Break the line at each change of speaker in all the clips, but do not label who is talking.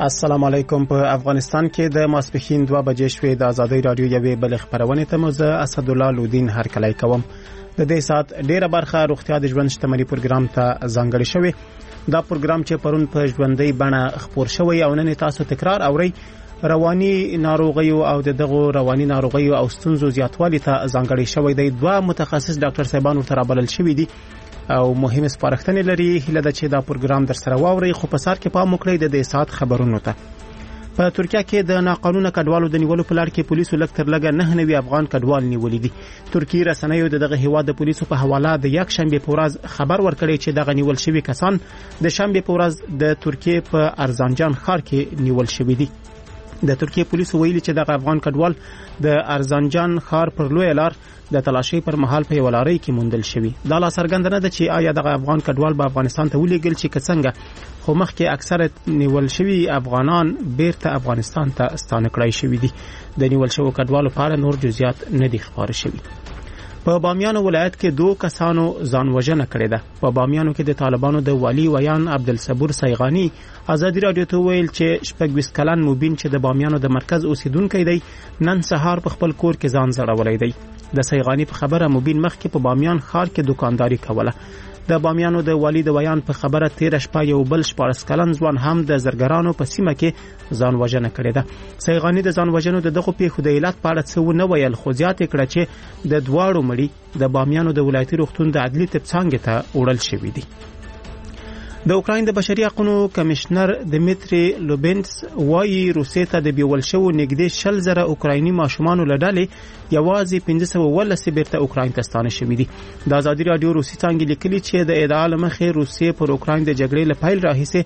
السلام علیکم. په افغانستان کې د ماسپښین 2 بجې شوې د ازادي رادیو یوې بل خبرونه ته مزه اسد الله لودین هرکلی کوم. د دې سات ډیره برخه روغتیا د ژوند شتمنۍ پروګرام ته ځانګړی شوی. دا پروګرام چې پرون په ژوندۍ بڼه خبر شوی او نن تاسو تکرار اورئ. رواني ناروغیو او دغه رواني ناروغیو او ستونزو زیاتوالي ته ځانګړی شوی دی. دوه متخصص ډاکټر صاحبان ورته بلل شوی دي او مهمه سپارښتنې لري. هله د چې دا پروګرام در سره واوري خو په سر کې پام وکړئ د دې سات خبرونو ته. په ترکیه کې د ناقانونه کډوالو د نیولو په لړ کې پولیسو لکتر لګه 9 افغان کډوال نیولې دي. ترکیه رسنیو دغه هیواد د پولیسو په حواله د یک شنبه په ورځ خبر ورکړی چې دغه نیول شوی کسان د شنبه په ورځ د ترکیه په ارزنجان ښار کې نیول شوی دي. د ترکیه پولیسو ویلي چې دغه افغان کډوال د ارزنجان ښار پر لوی لار د تلاشي پر مهال په ولارۍ کې موندل شوی. دا لا څرګنده نه ده چې آیا دغه افغان کډوال به افغانستان ته ولېږل چې څنګه، خو مخکې اکثره نیول شوی افغانان بیرته افغانستان ته ستانه کړای شوی دي. د نیول شوی کډوالو په اړه نور جزئیات نه دي خبر شوی. په بامیان ولایت کې 2 کسانو ځان وژنه کړې ده. په بامیانو کې د طالبانو د والی ویان عبدالصبور سیغانی ازادي رادیو ته ویل چې 26 کلن مبین چې د بامیانو د مرکز اوسیدونکو دی نن سهار په خپل کور کې ځان زړولې دی. د سیغانی په خبره مبین مخکې په بامیان ښار کې دکانداري کوله. د بامیانو د والی د ویان په خبره 13 شپه یو بل 14 کلن ځوان هم د زرګرانو په سیمه کې ځان وژنه کړې ده. سیغانی د ځان وژنو د دغه پیښو د علت په اړه څه ونه ویل، خو زیاته کړه چې د دواړو مړي د بامیانو د ولایتي روغتون د عدلي طب څنګه ته وړل شوی دي. د اوکراین د بشري حقوقو کمشنر دمیتری لوبینس وايي روسیې ته د بیول شو نږدې 100,000 اوکرایني ماشومان لړلې یوازې 15 بیرته اوکراین ته ستانه شوي دي. د ازادي رادیو روسي څنګه لیکلي چې د ادعا لمخې روسیې پر اوکراین د جګړې له پیل راهیسې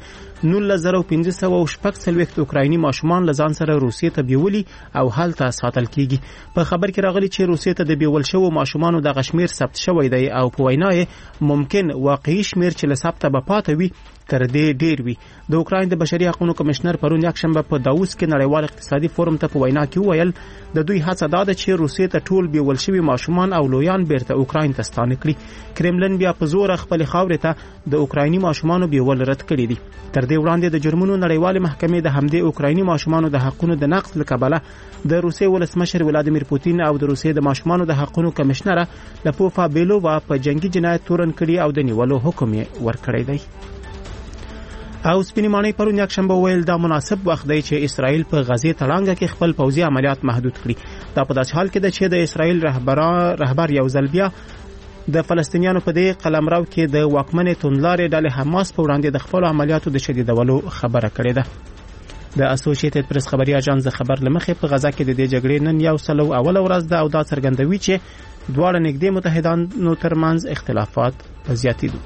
19,540 اوکرایني ماشومان لزان سره روسیې ته بیولي او هلته ساتل کیږي. په خبر کې راغلي چې روسیې ته د بیول شو ماشومان د غشمیر ثبت شوی دی او په وینای ممکن واقعي شمیر چې له ثبت به پاتې وي تر دې ډیر وي. د اوکراین د بشري حقوقو کمشنر پرون یک شنبه په داووس کې نړیوال اقتصادي فورم ته په وینا کې ویل د دوی هڅه ده چې روسیې ته ټول بیول شوی ماشومان او لویان بیرته اوکراین ته ستانه کړي. کرملن بیا په زور خپل خاورې ته د اوکرایني ماشومانو بیول رد کړي دي. تر دې وړاندې د جرمونو نړیوال محکمې د همدې اوکرایني ماشومانو د حقوقو د نقض لکبله د روسیې ولسمشر ولادیمیر پوتین او د روسیې د ماشومانو د حقوقو کمشنر لپوفا بیلووا په جنگي جنایت تورن کړي او د نیولو حکم یې ورکړی دی. او سپینمانی پرون یک شنبه ویل دا مناسب وخت دی چې اسرائیل په غزه تړانګه کې خپل پوځي عملیات محدود کړي. دا په داسې حال کې ده چې د اسرائیل رهبر یو ځل بیا د فلسطینیانو په دې قلمرو کې د واکمنې توندلارې ډلې حماس په وړاندې د خپل عملیاتو د شدیدولو خبره کړې ده. د اسوسییټډ پریس خبري اژانس د خبر لمخې په غزه کې د دې جګړې نن یو سلو اول ورځ ده او دا څرګندوي چې دواړه نږدې متحدانو ترمنځ اختلافات زیاتېدو.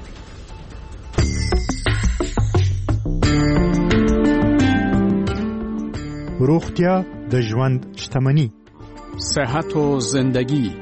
روغتیا د ژوند شتمنی،
صحت و زندگی.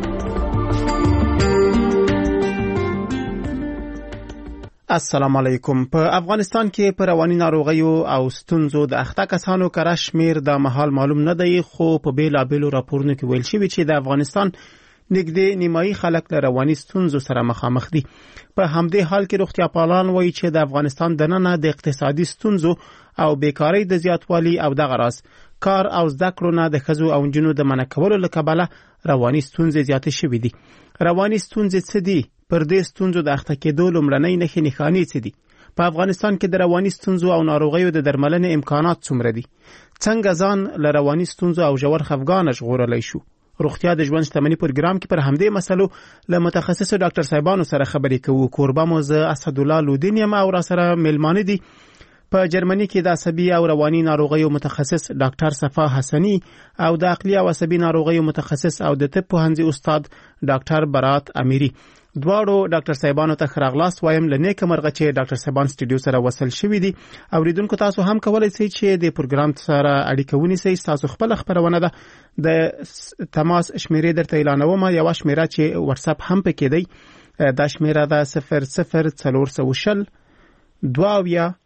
السلام علیکم. په افغانستان کې پر رواني ناروغیو او ستونزو د اخته کسانو کره شمیر د محل معلوم نه دی، خو په بیلابیلو راپورونو کې ویل شوی چې د افغانستان نږدې نیمایي خلک له رواني ستونزو سره مخامخ دي. په همدې حال کې روغتیا پالان وایي چې د افغانستان دننه د اقتصادي ستونزو او بیکاری د زیاتوالي او دغه راز کار او زده کړو نه د ښځو او نجونو د منع کولو له کبله رواني ستونزې زیاتې شوې دي. رواني ستونزې څه دي؟ پر دې ستونزو د اخته کېدو لومړنۍ نښې نښانې څه دي؟ په افغانستان کې د رواني ستونزو او ناروغیو د درملنې امکانات څومره دي؟ څنګه ځان له رواني ستونزو او ژور خفګان ژغورلی شو؟ روغتیا د ژوند شتمنۍ پروګرام کې پر همدې مسلو له متخصصو ډاکټر صاحبانو سره خبرې کوو. کوربه مو زه اسد الله لودین یم او را سره میلمانه دي په جرمني کې د عصبي او رواني ناروغیو متخصص ډاکټر صفا حسنی او د عقلي او عصبي ناروغیو متخصص او د طب پوهنځي استاد ډاکټر برات امیری. دواړو ډاکټر صاحبانو ته خراغلاس وایم. لنیک مرغه چې ډاکټر صاحبان سټوډیو سره وصل شوي دي. اوریدونکو تاسو هم کولای شئ چې د پروګرام سره اړیکه ونیسئ. تاسو خپل خبرونه ده د تماس شمیرې درته اعلانوم. یو شمیره چې واتس اپ هم پکې دی، دا شمیره ده 00410 22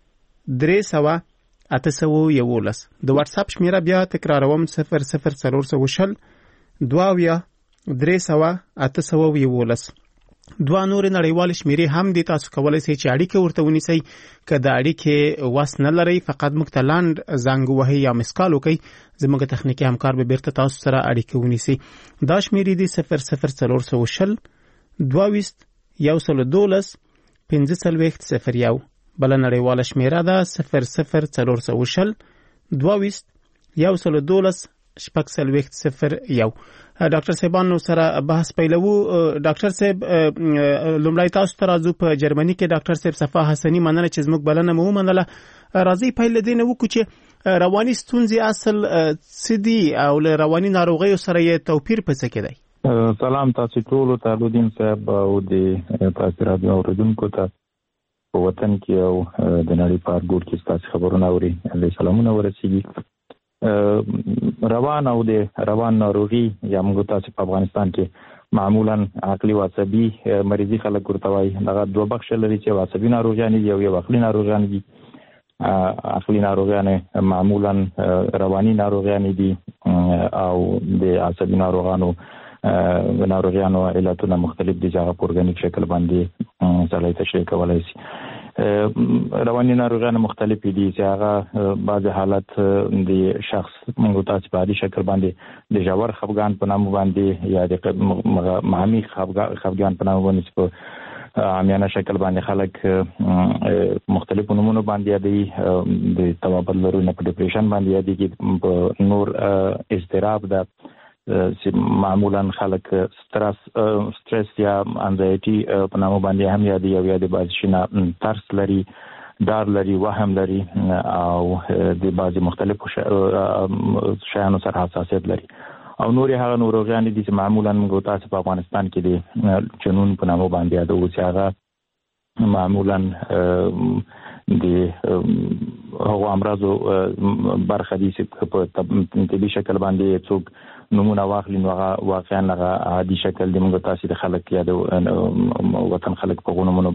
311. د واتس اپ شمیره بیا تکراروم 00410 22 311. دوه نور نړیوال شمیرې هم دي تاسو کولای شئ چې اړیکه ورته ونیسئ که د اړیکې وس نه لرئ فقط موږ ته لاند زنګ ووهئ یا مسکال وکړئ زموږ تخنیکي همکار به بیرته تاسو سره اړیکه ونیسي. دا شمیرې دي 00420 22 112 1501 بل نړیواله شمیره ده 00420 22 112 1501. ډاکټر صاحبانو سره بحث پیلوو. ډاکټر صاحب لومړی تاسو ته راځو په جرمني کې ډاکټر صاحب صفا حسني مننه چې زموږ بلنه مو ومنله. راځي پیل دې نه وکړو چې رواني ستونزې اصل څه دي او له رواني ناروغیو سره یې توپیر په څه کې دی؟
سلام تاسو ټولو ته لودین صاحب او د تاسو راډیو اوریدونکو ته په وطن کې او د نړۍ په هر ګوټ کې تاسو خبرونه اوري. الله سلامونه ورسیږي. روان او د روان ناروغي یا موږ تاسو په افغانستان کې معمولا عقلي او عصبي مریضي خلک ورته وایي. دغه دوه بخش لري چې عصبي ناروغیان دي او عقلي ناروغیان دي. عقلي ناروغیان معمولا رواني ناروغیان دي او د عصبي ناروغیانو علتونه مختلف دي چې هغه په ارګانیک شکل باندې سړی تشریح کولای شي. رواني ناروغیان مختلف دي چې هغه بعض حالت د شخص موږ تاسو په عادي شکل باندې د ژور خفګان په نامه باندې یا د معمی خفګان په نامه باندې په عامیانه شکل باندې خلک مختلف نمونه باندې یادي د توابل لرونه په ډیپریشن باندې یادي کې په نور اضطراب ده چې معمولا خلک سترس یا انزایټي په نامه باندې هم یادي او یادي بعض شنه ترس لري ډار لري وهم لري او د بعض مختلفو شیانو سره حساسیت لري او نور هغه ناروغیان دي چې معمولا موږ تاسو په افغانستان کې د جنون په نامه باندې یادو چې هغه معمولا د هغو امراضو برخه دي چې په طبي شکل باندې څوک نمونه واخلي نو هغه واقعا هغه عادي شکل دی. موږ تاسو د خلک یا د وطن خلک په غونمونو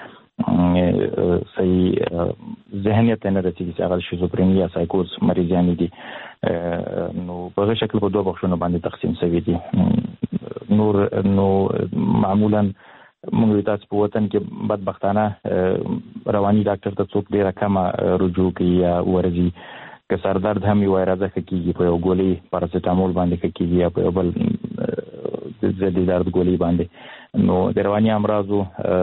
باندې صحیح ذهنیت نه رسیږي چې هغه شیزوفرینیا سایکوز مریضان دي. نو په هغه شکل په دوه بخښونو باندې تقسیم شوی دي. نور نو معمولا موږ تاسو په وطن کې بدبختانه رواني ډاکټر ته څوک ډیره کم رجوع کوي یا ورزي که سردرد هم یو راځه کیږي په یو ګولۍ پاراسټامول باندې کیږي یا په یو بل ضد درد ګولۍ باندې. نو د رواني امراضو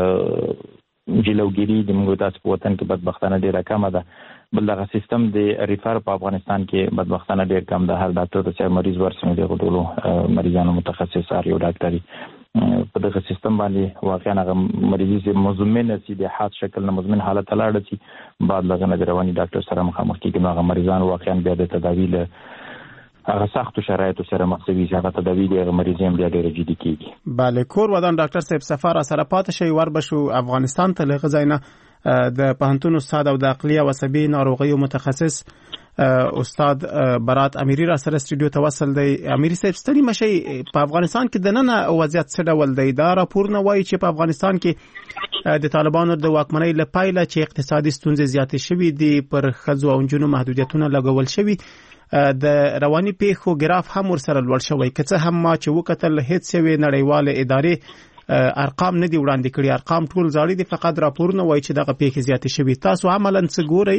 جلوګیری د موږ تاسو په وطن کې بدبختانه ډیره کم ده. بل دغه سیستم د ریفر په افغانستان کې بدبختانه ډیر کم ده. هر ډاکټر چې مریض ورسره دی غوډولو مریضانو متخصص یو ډاکټري په دغه سیستم باندې واقعا هغه مریض چې مزمن سي د حاد شکل نه مزمن حالت لاړ شي بعد لغه د رواني ډاکټر سره مخامخ کیږي. هغه مریضان واقعا بیا د تداوی له هغه سخت شرایطو سره مخ شوي چې هغه تداوی د مریضان بیا ډیر جدي کیږي.
بله کور ودان ډاکټر صاحب سفر سره پاتې شي ور بشو افغانستان ته لغه زینه د پهنتون استاد او د عقلي او عصبي ناروغیو متخصص استاد برات امیری را سره استودیو ته وصل دی. امیری صاحب ستړي مشي په افغانستان کې د نن وضعیت څه ډول دی؟ دا راپور نه وایي چې په افغانستان کې د طالبانو د واکمنۍ لپاره چې اقتصادي ستونزې زیاتې شوې دي پر ښځو او نجونو محدودیتونه لګول شوي د رواني پیښو ګراف هم ورسره لوړ شوی. که څه هم ما چې وکتل هیڅ یوې نړیواله ادارې ارقام نه دي وړاندې کړي. ارقام ټول زاړه دي فقط راپورونه وایي چې دغه پیښې زیاتې شوي. تاسو عملاً څه ګورئ؟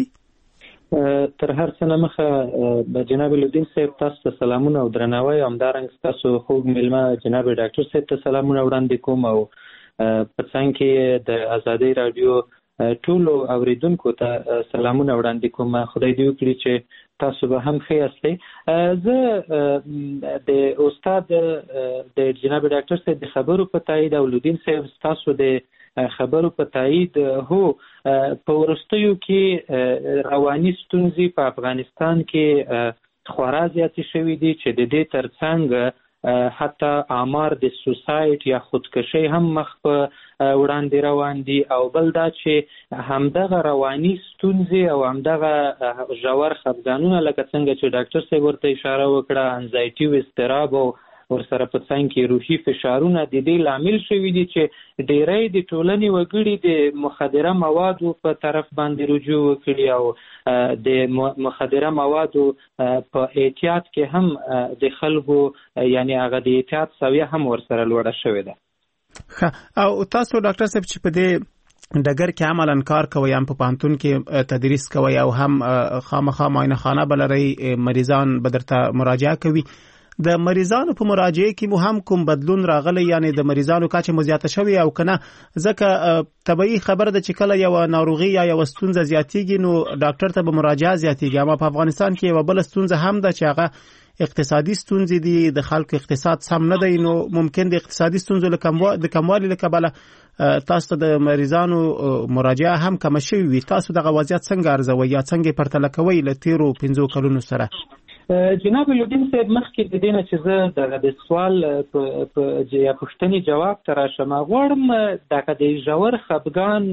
تر هر څه نه مخه د جناب لودین صاحب تاسو ته سلامونه او درناوی او همدارنګه تاسو خوږ مېلمه جناب ډاکټر صاحب ته سلامونه وړاندې کوم او په څنګ کې د ازادۍ رادیو ټولو اوریدونکو ته سلامونه وړاندې کوم. خدای دې وکړي چې تاسو به هم ښه یاستئ. زه د استاد د جناب ډاکټر صاحب د خبرو په تایید او لودین صاحب تاسو د خبرو په تایید هو په ورستیو کې رواني ستونزې په افغانستان کې خورا زیاتې شوي دي چې د دې ترڅنګ حتی آمار د سوسایډ یا خودکشي هم مخ په وړاندې روان دي. او بل دا چې همدغه رواني ستونزې او همدغه ژور خفګانونه لکه څنګه چې ډاکټر صاحب ورته اشاره وکړه انزایټي او اضطراب او ورسره په څنګ کې روحي فشارونه د دې لامل شوي دي چې ډیری د ټولنې وګړي د مخدره موادو په طرف باندې رجوع وکړي او د مخدره موادو په احتیاط کې هم د خلکو یعنی هغه د احتیاط سویه هم ورسره لوړه شوې ده.
او تاسو ډاکټر صاحب چې په دې ډګر کې عملاً کار کوي هم په پانتون کې تدریس کوي او هم خامخا معاینه خانه بلري مریضان بدرته مراجعه کوي د مریضانو په مراجعه کې مو هم کوم بدلون راغلی یعنی د مریضانو کچه مزیاته شوی او کنه ځکه طبيعي خبره ده چې کله یو ناروغي یا یو ستونزه زیاتیږي نو ډاکټر ته به مراجعه زیاتیږي اما په افغانستان کې یو بل ستونزه هم ده چې هغه اقتصادي ستونزې دي د خلکو اقتصاد سم نه دی نو ممکن د اقتصادي ستونزو د کموالي له کبله تاسو د مریضانو مراجعه هم کم شوی وي تاسو دغه وضعیت څنګه ارزوي یا څنګه پرتله کوي له تیرو 15 کلونو سره
جناب لودین صاحب مخکې د دینه چې زه د سوال په پوښتنې جواب تراشم غواړم دغه د ژور خپګان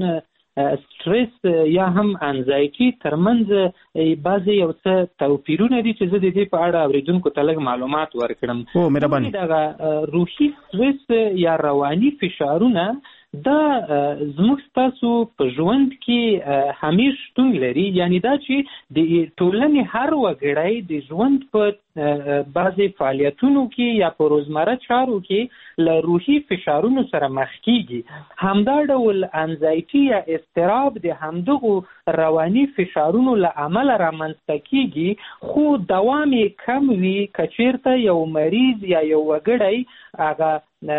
سترس یا هم انزایټي ترمنځ بعضی یو څه توپیرونه دي چې زه د دې په اړه اوریدونکو ته لږ معلومات ورکړم.
مهرباني.
دغه روحي سترس یا رواني فشارونه دا زموږ تاسو په ژوند کې همیش شتون لري یعنی دا چې د ټولنې هر وګړی د ژوند په بعضي فعالیتونو کې یا په روزمره چارو کې له روحي فشارونو سره مخ کیږي همدا ډول انزایټي یا اضطراب د همدغو رواني فشارونو له امله رامنځته کیږي خو دوام یې کم وي که چیرته یو مریض یا یو وګړی هغه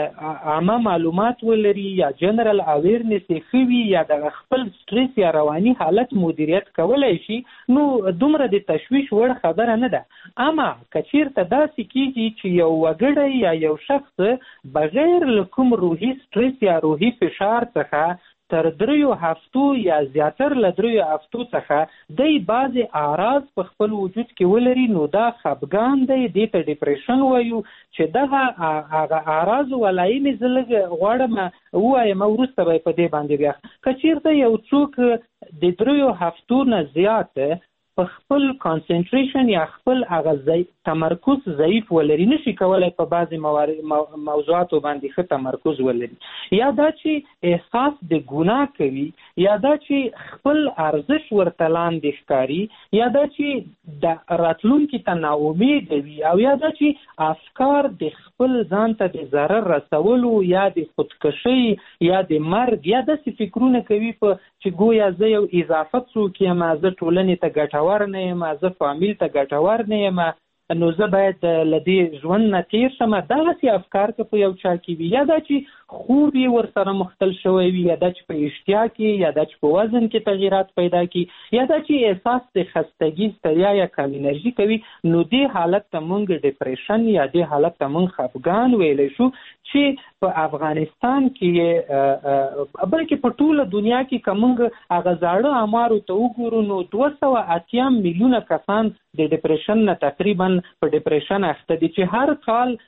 عامه معلومات ولري یا جنرال اویرنس یې وي یا د خپل سټرس یا رواني حالت مدیریت کولای شي نو دومره د تشویش وړ خبره نه ده اما که چیرته داسې کیږي چې یو وګړی یا یو شخص بغیر له کوم روحي سټرس یا روحي فشار څخه تر 3 هفتو یا زیاتر له 3 هفتو څخه د بعضي اعراض په خپل وجود کې ولري نو دا خپګان دی د ته ډیپریشن وایو چې دغه هغه اعراض ولایم زلګ غواړم وایم ورسته به په دې باندې بیا کچیرته یو څوک د 3 هفتو نه زیات په خپل کانسنټریشن یا خپل هغه تمرکز ضعیف ولري نشي کولای په بعضي موضوعاتو باندې ښه تمرکز ولري یا دا چې احساس د ګناه کوي یا دا چې خپل ارزش ورته لاندې ښکاري یا دا چې د راتلونکي ته ناامید وي او یا دا چې افکار د خپل ځان ته د ضرر رسولو یا د خودکشي یا د مرګ یا داسې فکرونه کوي په چې گویا زه یو اضافه څوک یم زه ټولنې ته ګټور نه یم زه فامیل ته ګټور نه یم نو زه باید له دې ژوند نه تیر شم دغسې افکار که په یو چا کې وي یا دا چې خوب یې ورسره مختل شوی وي یا دا چې په اشتیا کې یا دا چې په وزن کې تغییرات پیدا کړي یا دا چې احساس د خستګي ستړیا یا کم انرژي کوي نو دې حالت ته موږ ډیپریشن یا دې حالت ته موږ خفګان ویلی شو چې په افغانستان کې بلکې په ټوله دنیا کې که موږ هغه زاړه امارو ته وګورو نو 280 میلیونه کسان د ډیپریشن نه تقریبا په ډیپریشن اخته دي چې هر کال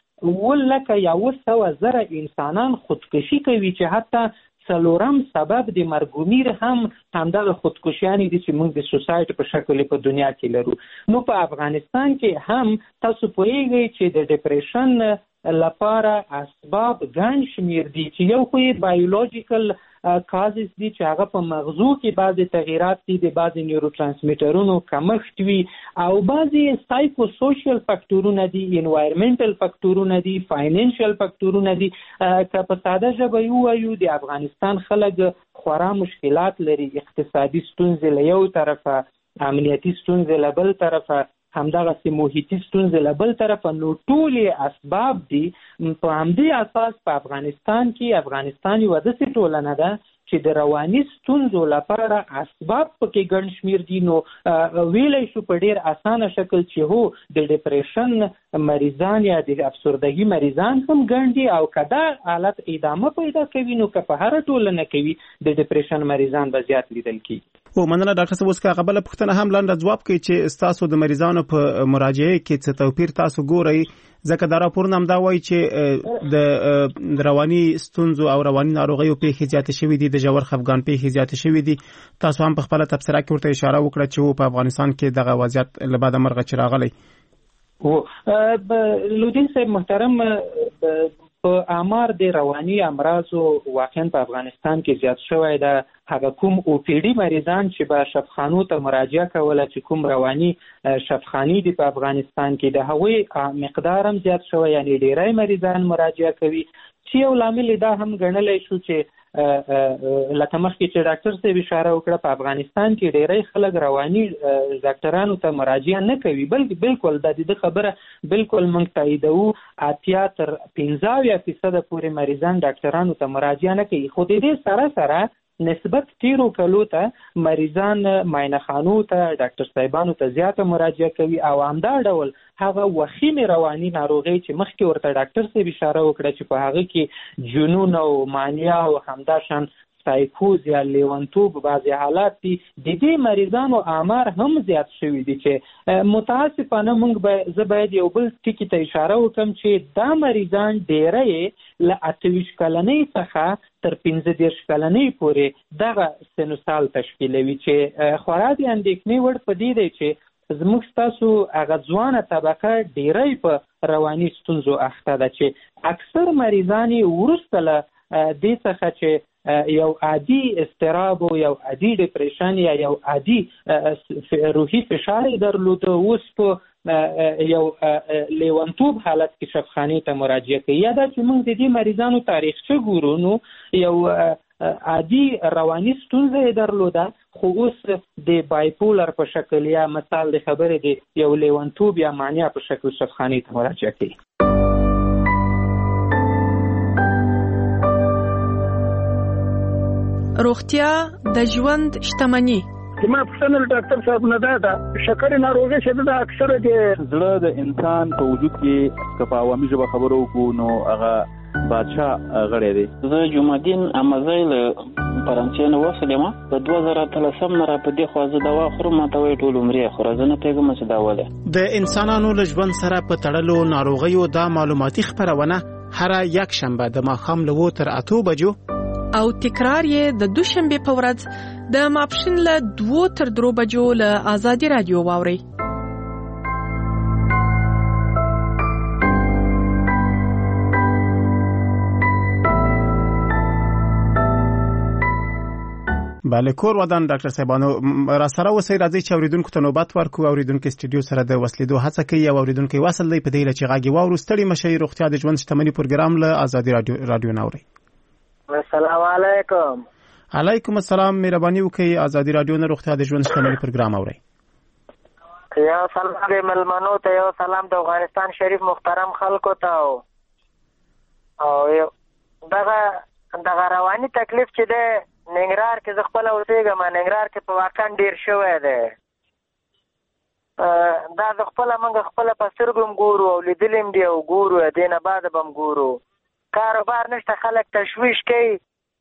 100,000 انسانان خودکشي کوي چې حتی څلورم سبب د مرګ هم همدغه خودکشیانې دي چې موږ د سوسایټي په شکل په دنیا کې لرو نو په افغانستان کې هم تاسو پوهیږئ چې د ډیپریشن لپاره اسباب ګڼ شمیر دي چې یو خو یې بایولوژیکل کازز دي چې هغه په مغزو کې بعضې تغییرات دي د بعضې نیورو ترانسمیټرونو کمښت وي او بعضې سایکو سوشل فکټورونه دي انوایرمنټل فکټورونه دي فاینانشل فکټورونه دي که په ساده ژبه ووایو د افغانستان خلک خورا مشکلات لري اقتصادي ستونزې له یو طرفه امنیتي ستونزې له بل طرفه همدغسې محیطي ستونزې له بل طرفه نو ټولې اسباب دي په همدې اساس په افغانستان یوه داسې ټولنه ده چې د رواني ستونزو لپاره اسباب پکې ګڼ شمیر دي نو ویلی شو په ډیر اسانه شکل چې هو د ډیپریشن مریضان یا د افسردګي مریضان هم ګڼ دي او که دا حالت ادامه پیدا کوي نو که په هره ټولنه کوي د ډیپریشن مریضان به زیات لیدل کیږي.
مننه ډاکټر صاحب اوس که هغه پوښتنه هم لاندې ځواب کوي چې ستاسو د مریضانو په مراجعه کې څه توپیر تاسو ګورئ ځکه دا راپورونه هم دا وایي چې د رواني ستونزو او رواني ناروغیو پیښې زیاتې شوي دي د ژور خفګان پیښې زیاتې شوي دي تاسو هم په خپله تبصره کې ورته اشاره وکړه چې په افغانستان کې دغه وضعیت له بعده مرغه چې راغلی
لودین صاحب محترم په امار د رواني امراضو واقعا په افغانستان کې زیات شوی ده هغه کوم او پی ډي مریضان چې به شفاخانو ته مراجعه کوله چې کوم رواني شفاخانې دي په افغانستان کې د هغوی مقدار هم زیات شوی یعنی ډیری مریضان مراجعه کوي چې یو لامل دا هم ګڼلی شو چې لکه مخکې چې ډاکټر صاحب اشاره وکړه په افغانستان کې ډېری خلک رواني ډاکټرانو ته مراجعه نه کوي، بلکې بالکل د دې خبره بالکل موږ تاییدوو 80 تر 15% پورې مریضان ډاکټرانو ته مراجعه نه کوي. خو د دې سره سره نسبت تیرو کلو ته مریضان معاینه خانو ته ډاکټر صاحبانو ته زیاته مراجعه کوي او همدا ډول هغه وخیمې رواني ناروغۍ چې مخکې ورته ډاکټر صاحب اشاره وکړه چې په هغه کې جنون او مانیا او همداشان سایکوز یا لیونتوب بعضی حالات دي، د دې مریضانو آمار هم زیات شوي دي چې متاسفانه زه باید یو بل ټکي ته اشاره وکړم چې دا مریضان ډېری له 28 کلنۍ څخه تر 15 کلنۍ پورې دغه سن سال تشکیلوي چې خورا د اندېښنې وړ په دې دی چې زموږ ستاسو هغه ځوانه طبقه ډېری په رواني ستونزو اخته ده چې اکثر مریضان وروسته له دې څخه چې یو عادي اضطراب او یو عادي ډیپریشن یا یو عادي روحي فشار درلوده اوس په یو لیونتوب حالت کې شفاخانې ته مراجعه کوي. یا دا چې موږ د دې مریضانو تاریخچه ګورو نو یو عادي رواني ستونزه یې درلوده خو اوس د بایپولر په شکل یا مثال د خبرې د یو لیونتوب یا مانیا په شکل شفاخانې ته مراجعه کوي.
روغتیا د ژوند شتمني.
ما پوښتنه ډاکټر صاحب نه ده شکر ناروغي چې د اکثره د زړه د انسان په وجود کې که په عوامي ژبه خبرو وکړو نو هغه بادشاه غړی دی.
زه جمعدین امازی له فرانسې نه وسلم په 2013 نه را په دې خو زه دوا خورم ماته وی ټول عمرې خو زه نه پیګم چې دا وله
د انسانانو له ژوند سره په تړلو ناروغیو دا معلوماتي خبرونه هر یک شنبه د ماښام له 2 تر 8 بجو
او تکرار یې د دوشنبه په ورځ د ماپښین له 2 تر 3 بجو له آزادي رادیو واوري.
بله کور ودان ډاکټر صاحبانو را سره وسی راځي چې اوریدونکو ته نوبت ورکو. اوریدونکو استودیو سره د وسلیدو هڅه کوي او اوریدونکو وصل دی په دې لچې غاګي واورو ستړي مشي روغتیا د ژوند شتمنۍ پروګرام له آزادي رادیو ناوري.
السلام علیکم.
علیکم السلام. مهرباني وکړئ آزادي رادیو نه روغتیا د ژوند شتمنۍ پروګرام اورئ.
یو سلام د ملمنو ته، یو سلام د افغانستان شریف محترم خلکو ته او دغه رواني تکلیف چې ده ننګرهار کې زه خپله اوسېږم. ننګرهار کې په واقعا ډېر شوی دی. دا زه خپله په سترګو هم ګورو او لیدلي هم دي او ګورو دې نه بعده به هم ګورو. کاروبار نشته، خلک تشویش کوي.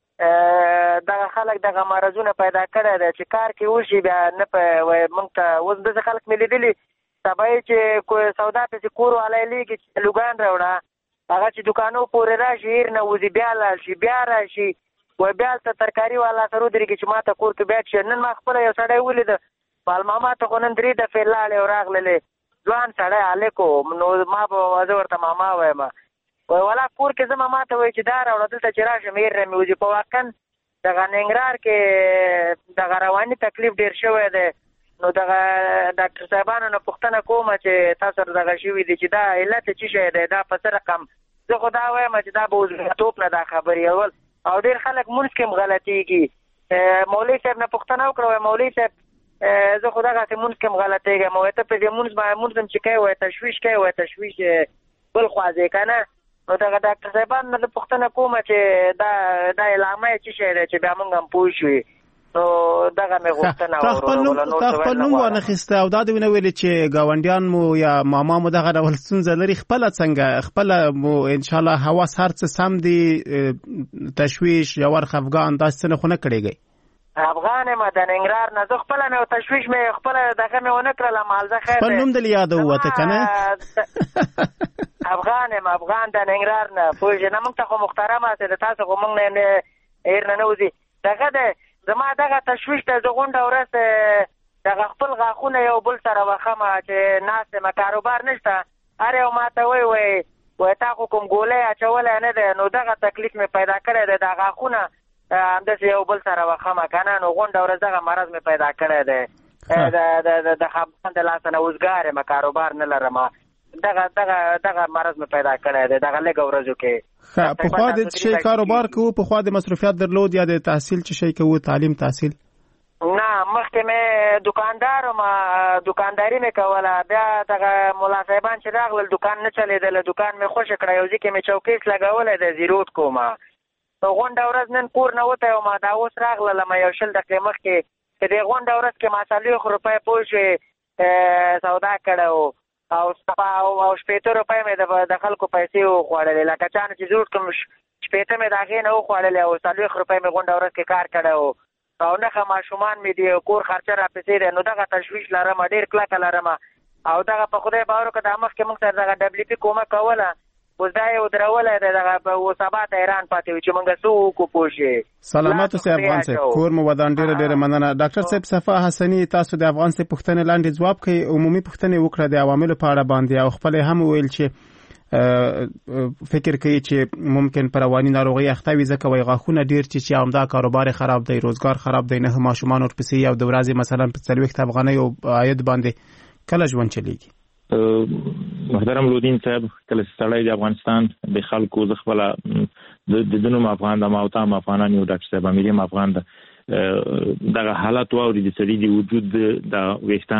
دغه خلک دغه مرضونه پیدا کړی دی چې کار کې وشي بیا نه موږ ته اوس داسې خلک مې لیدلي سبا یې چې سودا پسې کور والی لیږي چې لوګان راوړه هغه چې دوکانو پورې راشي هیر نه وځي بیا لاړ شي بیا راشي و بیا هلته ترکاري والا سره ودرېږي چې ما ته کور کې بیټ شي. نن ما خپله یو سړی ولیده پالماما ته خو نن 3 دفعې لاړې او راغللې ځوان سړی هلک و نو ما به زه ورته ماما وایم ولا کور کې زما ما ته وایي چې دا راوړه دلته چې راشم هیر نه مې وځي. په واقعا دغه ننګرهار کې دغه رواني تکلیف ډېر شوی دی. نو دغه ډاکټر صاحبانو نه پوښتنه کومه چې تاسو سره دغه شوي دي چې دا علت څه شی دی دا په څه رقم. زه خو دا وایم چې دا به وزګرتوب نه دا خبرې اول او ډېر خلک مونځ کې هم غلطېږي. مولوي صاحب نه پوښتنه وکړه وایي مولوي صاحب زه خو دغسې مونځ کې هم غلطېږم وایي ته پسې مونځ هم چې کوې وایي تشویش کوې وایي تشویش بل خوا ځې که نه. نو دغه ډاکټر صاحبان نه پوښتنه کومه چې دا علامه یې څه شی دی چې بیا موږ هم پوه شوي. نو دغه مې غوښتنه
تا خپل نوم وانخیسته او دا دې ونه ویلې چې ګاونډیان مو یا ماما مو دغه ډول ستونزه لري خپله څنګه خپله مو انشاءالله حواس هر څه سم دي تشویش ژور خفګان داسې څه نه خو نه کړېږئ؟
افغان یم د ننګرهار نه زه خپله مې تشویش مې خپله دغه مې ونه کړله مالزه خیر
خپل نوم دلې یاده ووته که نه؟
افغان یم افغان د ننګرهار نه پوه شې نه موږ ته خو محترمه هسې د تاسو خو موږ نه هیر نه وځي. دغه دی زما دغه تشویش ته زه غونډه ورځ دغه خپل غاښونه یو بل سره وخمه چې ناست یم کاروبار نشته هر یو ما ته وایي تا خو کوم ګولۍ اچولی نه دی نو دغه تکلیف مې پیدا کړی دی دا غاښونه همداسې یو بل سره وخمه که نه نو غونډه ورځ دغه مرض مې پیدا کړی دی د خفګان د لاسه نه وزګار یم کاروبار نه لرم دغه مرض مې پیدا کړی دی دغه لږه ورځو کې.
په خوا د شي کاروبار کوو، په خوا د مصروفیت درلود یا د تحصیل چې شي کوو، تعلیم تحصیل؟
نه، مخکې مې دکاندار ما دکانداري مې کوله، بیا دغه مولا صاحبان چې راغلل دکان نه چلېدل، دکان مې خوښ کړی، یو ځای کې مې چوکیس لګولی د زیروت کومه غونډه ورځ نن کور نه وتی وم، دا اوس راغللم یو 20 دقیقې مخکې چې دې غونډه ورځ کې ما 40 روپۍ پوه شوې سودا کړی و او 80 روپۍ مې د خلکو پیسې وخوړلې، لکه چا نه چې زوټ کوم 80 مې د هغې نه وخوړلې او 40 روپۍ مې غونډه ورځ کې کار کړی و او نښه ماشومان مې دي، کور خرچه راپسې دی، نو دغه تشویش لرم، ډېر کلکه لرم او دغه په خدای باور وکړه دا مخکې موږ سره دغه WP کومک کوله، اوس دا یې ودرولی دی، دغه اوس سبا ته حیران پاتې وي چې موږ څه وکړو پوه شې.
سلامت اوسئ افغان صاحب، کور مو ودان، ډېره مننه. ډاکټر صاحب صفا حسني، تاسو د افغان صاحب پوښتنې لاندې ځواب کوي، عمومي پوښتنې وکړه د عواملو په اړه باندې او خپل هم ویل چې فکر کوي چې ممکن پر رواني ناروغي اخته وي ځکه وایي غاښونه ډېر چې همدا کاروبار خراب دی، روزګار خراب دی، نه ماشومان ورپسې یو د ورځې مثلا په 40 افغانۍ عاید باندې کله ژوند چلیږي؟
محترم لودین صاحب، کله چې سړی د افغانستان د خلکو زه خپله د دنوم افغان د ماوتام افغانان یو ډاکټر صاحب امیر یم افغان د دغه حالت واوري د سړي د وجود د ویښتان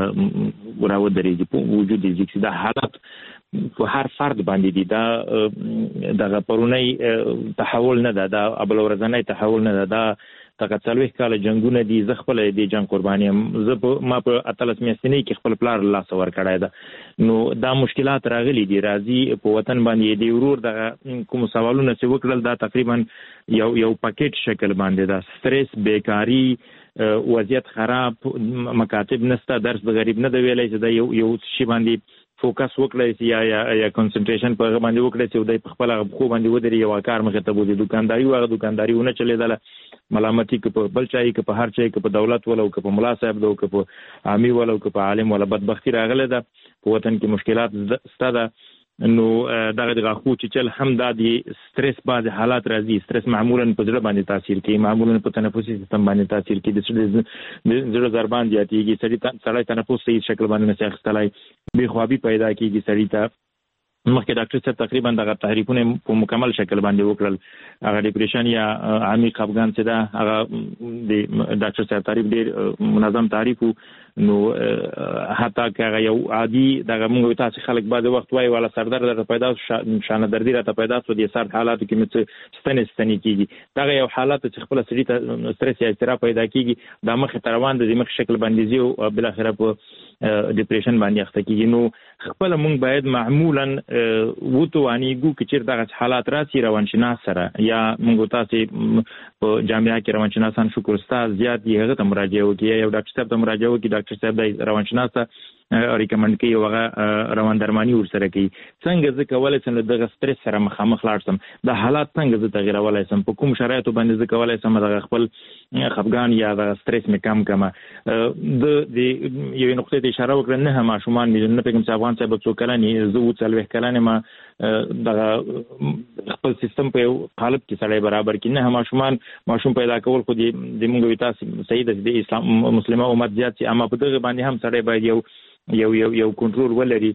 راودرېږي په وجود یې چې دا حالت په هر فرد باندې دي، دا دغه پرونی تحول نه ده، دا ابل ورځنی تحول نه ده، دا دغه 40 کاله جنگونه دي، زه خپل د جنگ قرباني یم، ما په 13 میاشتنۍ کې خپل پلار لاس ورکړی ده، نو دا مشکلات راغلي دي، راځي په وطن باندې د ورور دغه کوم سوالونه چې وکړل دا تقریبا یو پاکټ شکل باندې ده، سټریس، بیکاری، وضعیت خراب، مکاتب نسته، درس د غریب نه دی ویلی چې دا یو شی باندې فوکس وکړی چې یا کنسنټریشن په هغه باندې وکړی چې دوی په خپل خو باندې ودرې یو کار مخې ته بوځي، دکانداري هغه دکانداري ونه چلېدله، ملامتي که په بل چا که په هر چا که په دولت ولو که په ملا صاحب دو که په عامي ولو که په عالم ولا بدبختي راغله ده، په وطن کې مشکلات سته ده، نو دغه د غاښو چیچل هم دا د سټریس بعضې حالات راځي، سټریس معمولا په زړه باندې تاثیر کوي، معمولا په تنفسي سیستم باندې تاثیر کوي، د زړه ضربان زیاتېږي، سړی تنفس صحیح شکل باندې نشي اخیستلی، بې خوابي پیدا کېږي سړي ته. مخکې ډاکټر صاحب تقریبا دغه تعریفونه په مکمل شکل باندې وکړل، هغه ډیپریشن یا عمیق خفګان چې ده هغه د ډاکټر صاحب تعریف ډېر منظم تعریف و، نو حتی که هغه یو عادي دغه موږ تاسې خلک بعضې وخت وایي والا سردرد درته پیدا شو، شانه دردي راته پیدا شو، د سرد حالاتو کې مې څه ستنې کېږي، دغه یو حالت چې خپله سړي ته سټرس یا اضطراب پیدا کېږي، دا مخې ته روان دی، د مخ شکل باندې ځي او بالاخره په ډیپریشن باندې اخته کېږي. نو خپله موږ باید معمولا وتوانیږو که چېرته دغه حالات راسي روانشناس سره، یا موږ تاسې په جامعه کې روانشناسان شکر ستا زیات دي هغه ته مراجعه وکړي، یا یو ډاکټر صاحب ته مراجعه وکړي، ډاکټر صاحب د روانشناس ته ریکمند کوي او هغه روان درماني ورسره کوي، څنګه زه کولی شم له دغه سټرس سره مخامخ لاړ شم، دا حالات څنګه زه تغیرولی شم، په کوم شرایطو باندې زه کولی شم دغه خپل خفګان یا دغه سټرس مې کم کړمه. د یوې نقطې ته اشاره وکړه، نه ماشومان مې نه پوهېږم چې افغان صاحب څو کلن یې، زه 40 کلن یم، دغه خپل سیستم په یو قالب کې سړی برابر کړي، نه ماشوم پیدا کول خو د موږ وي تاسې صحیح ده چې د اسلام مسلمه امت زیات چې، اما په دغه باندې هم سړی باید یو کنټرول ولري،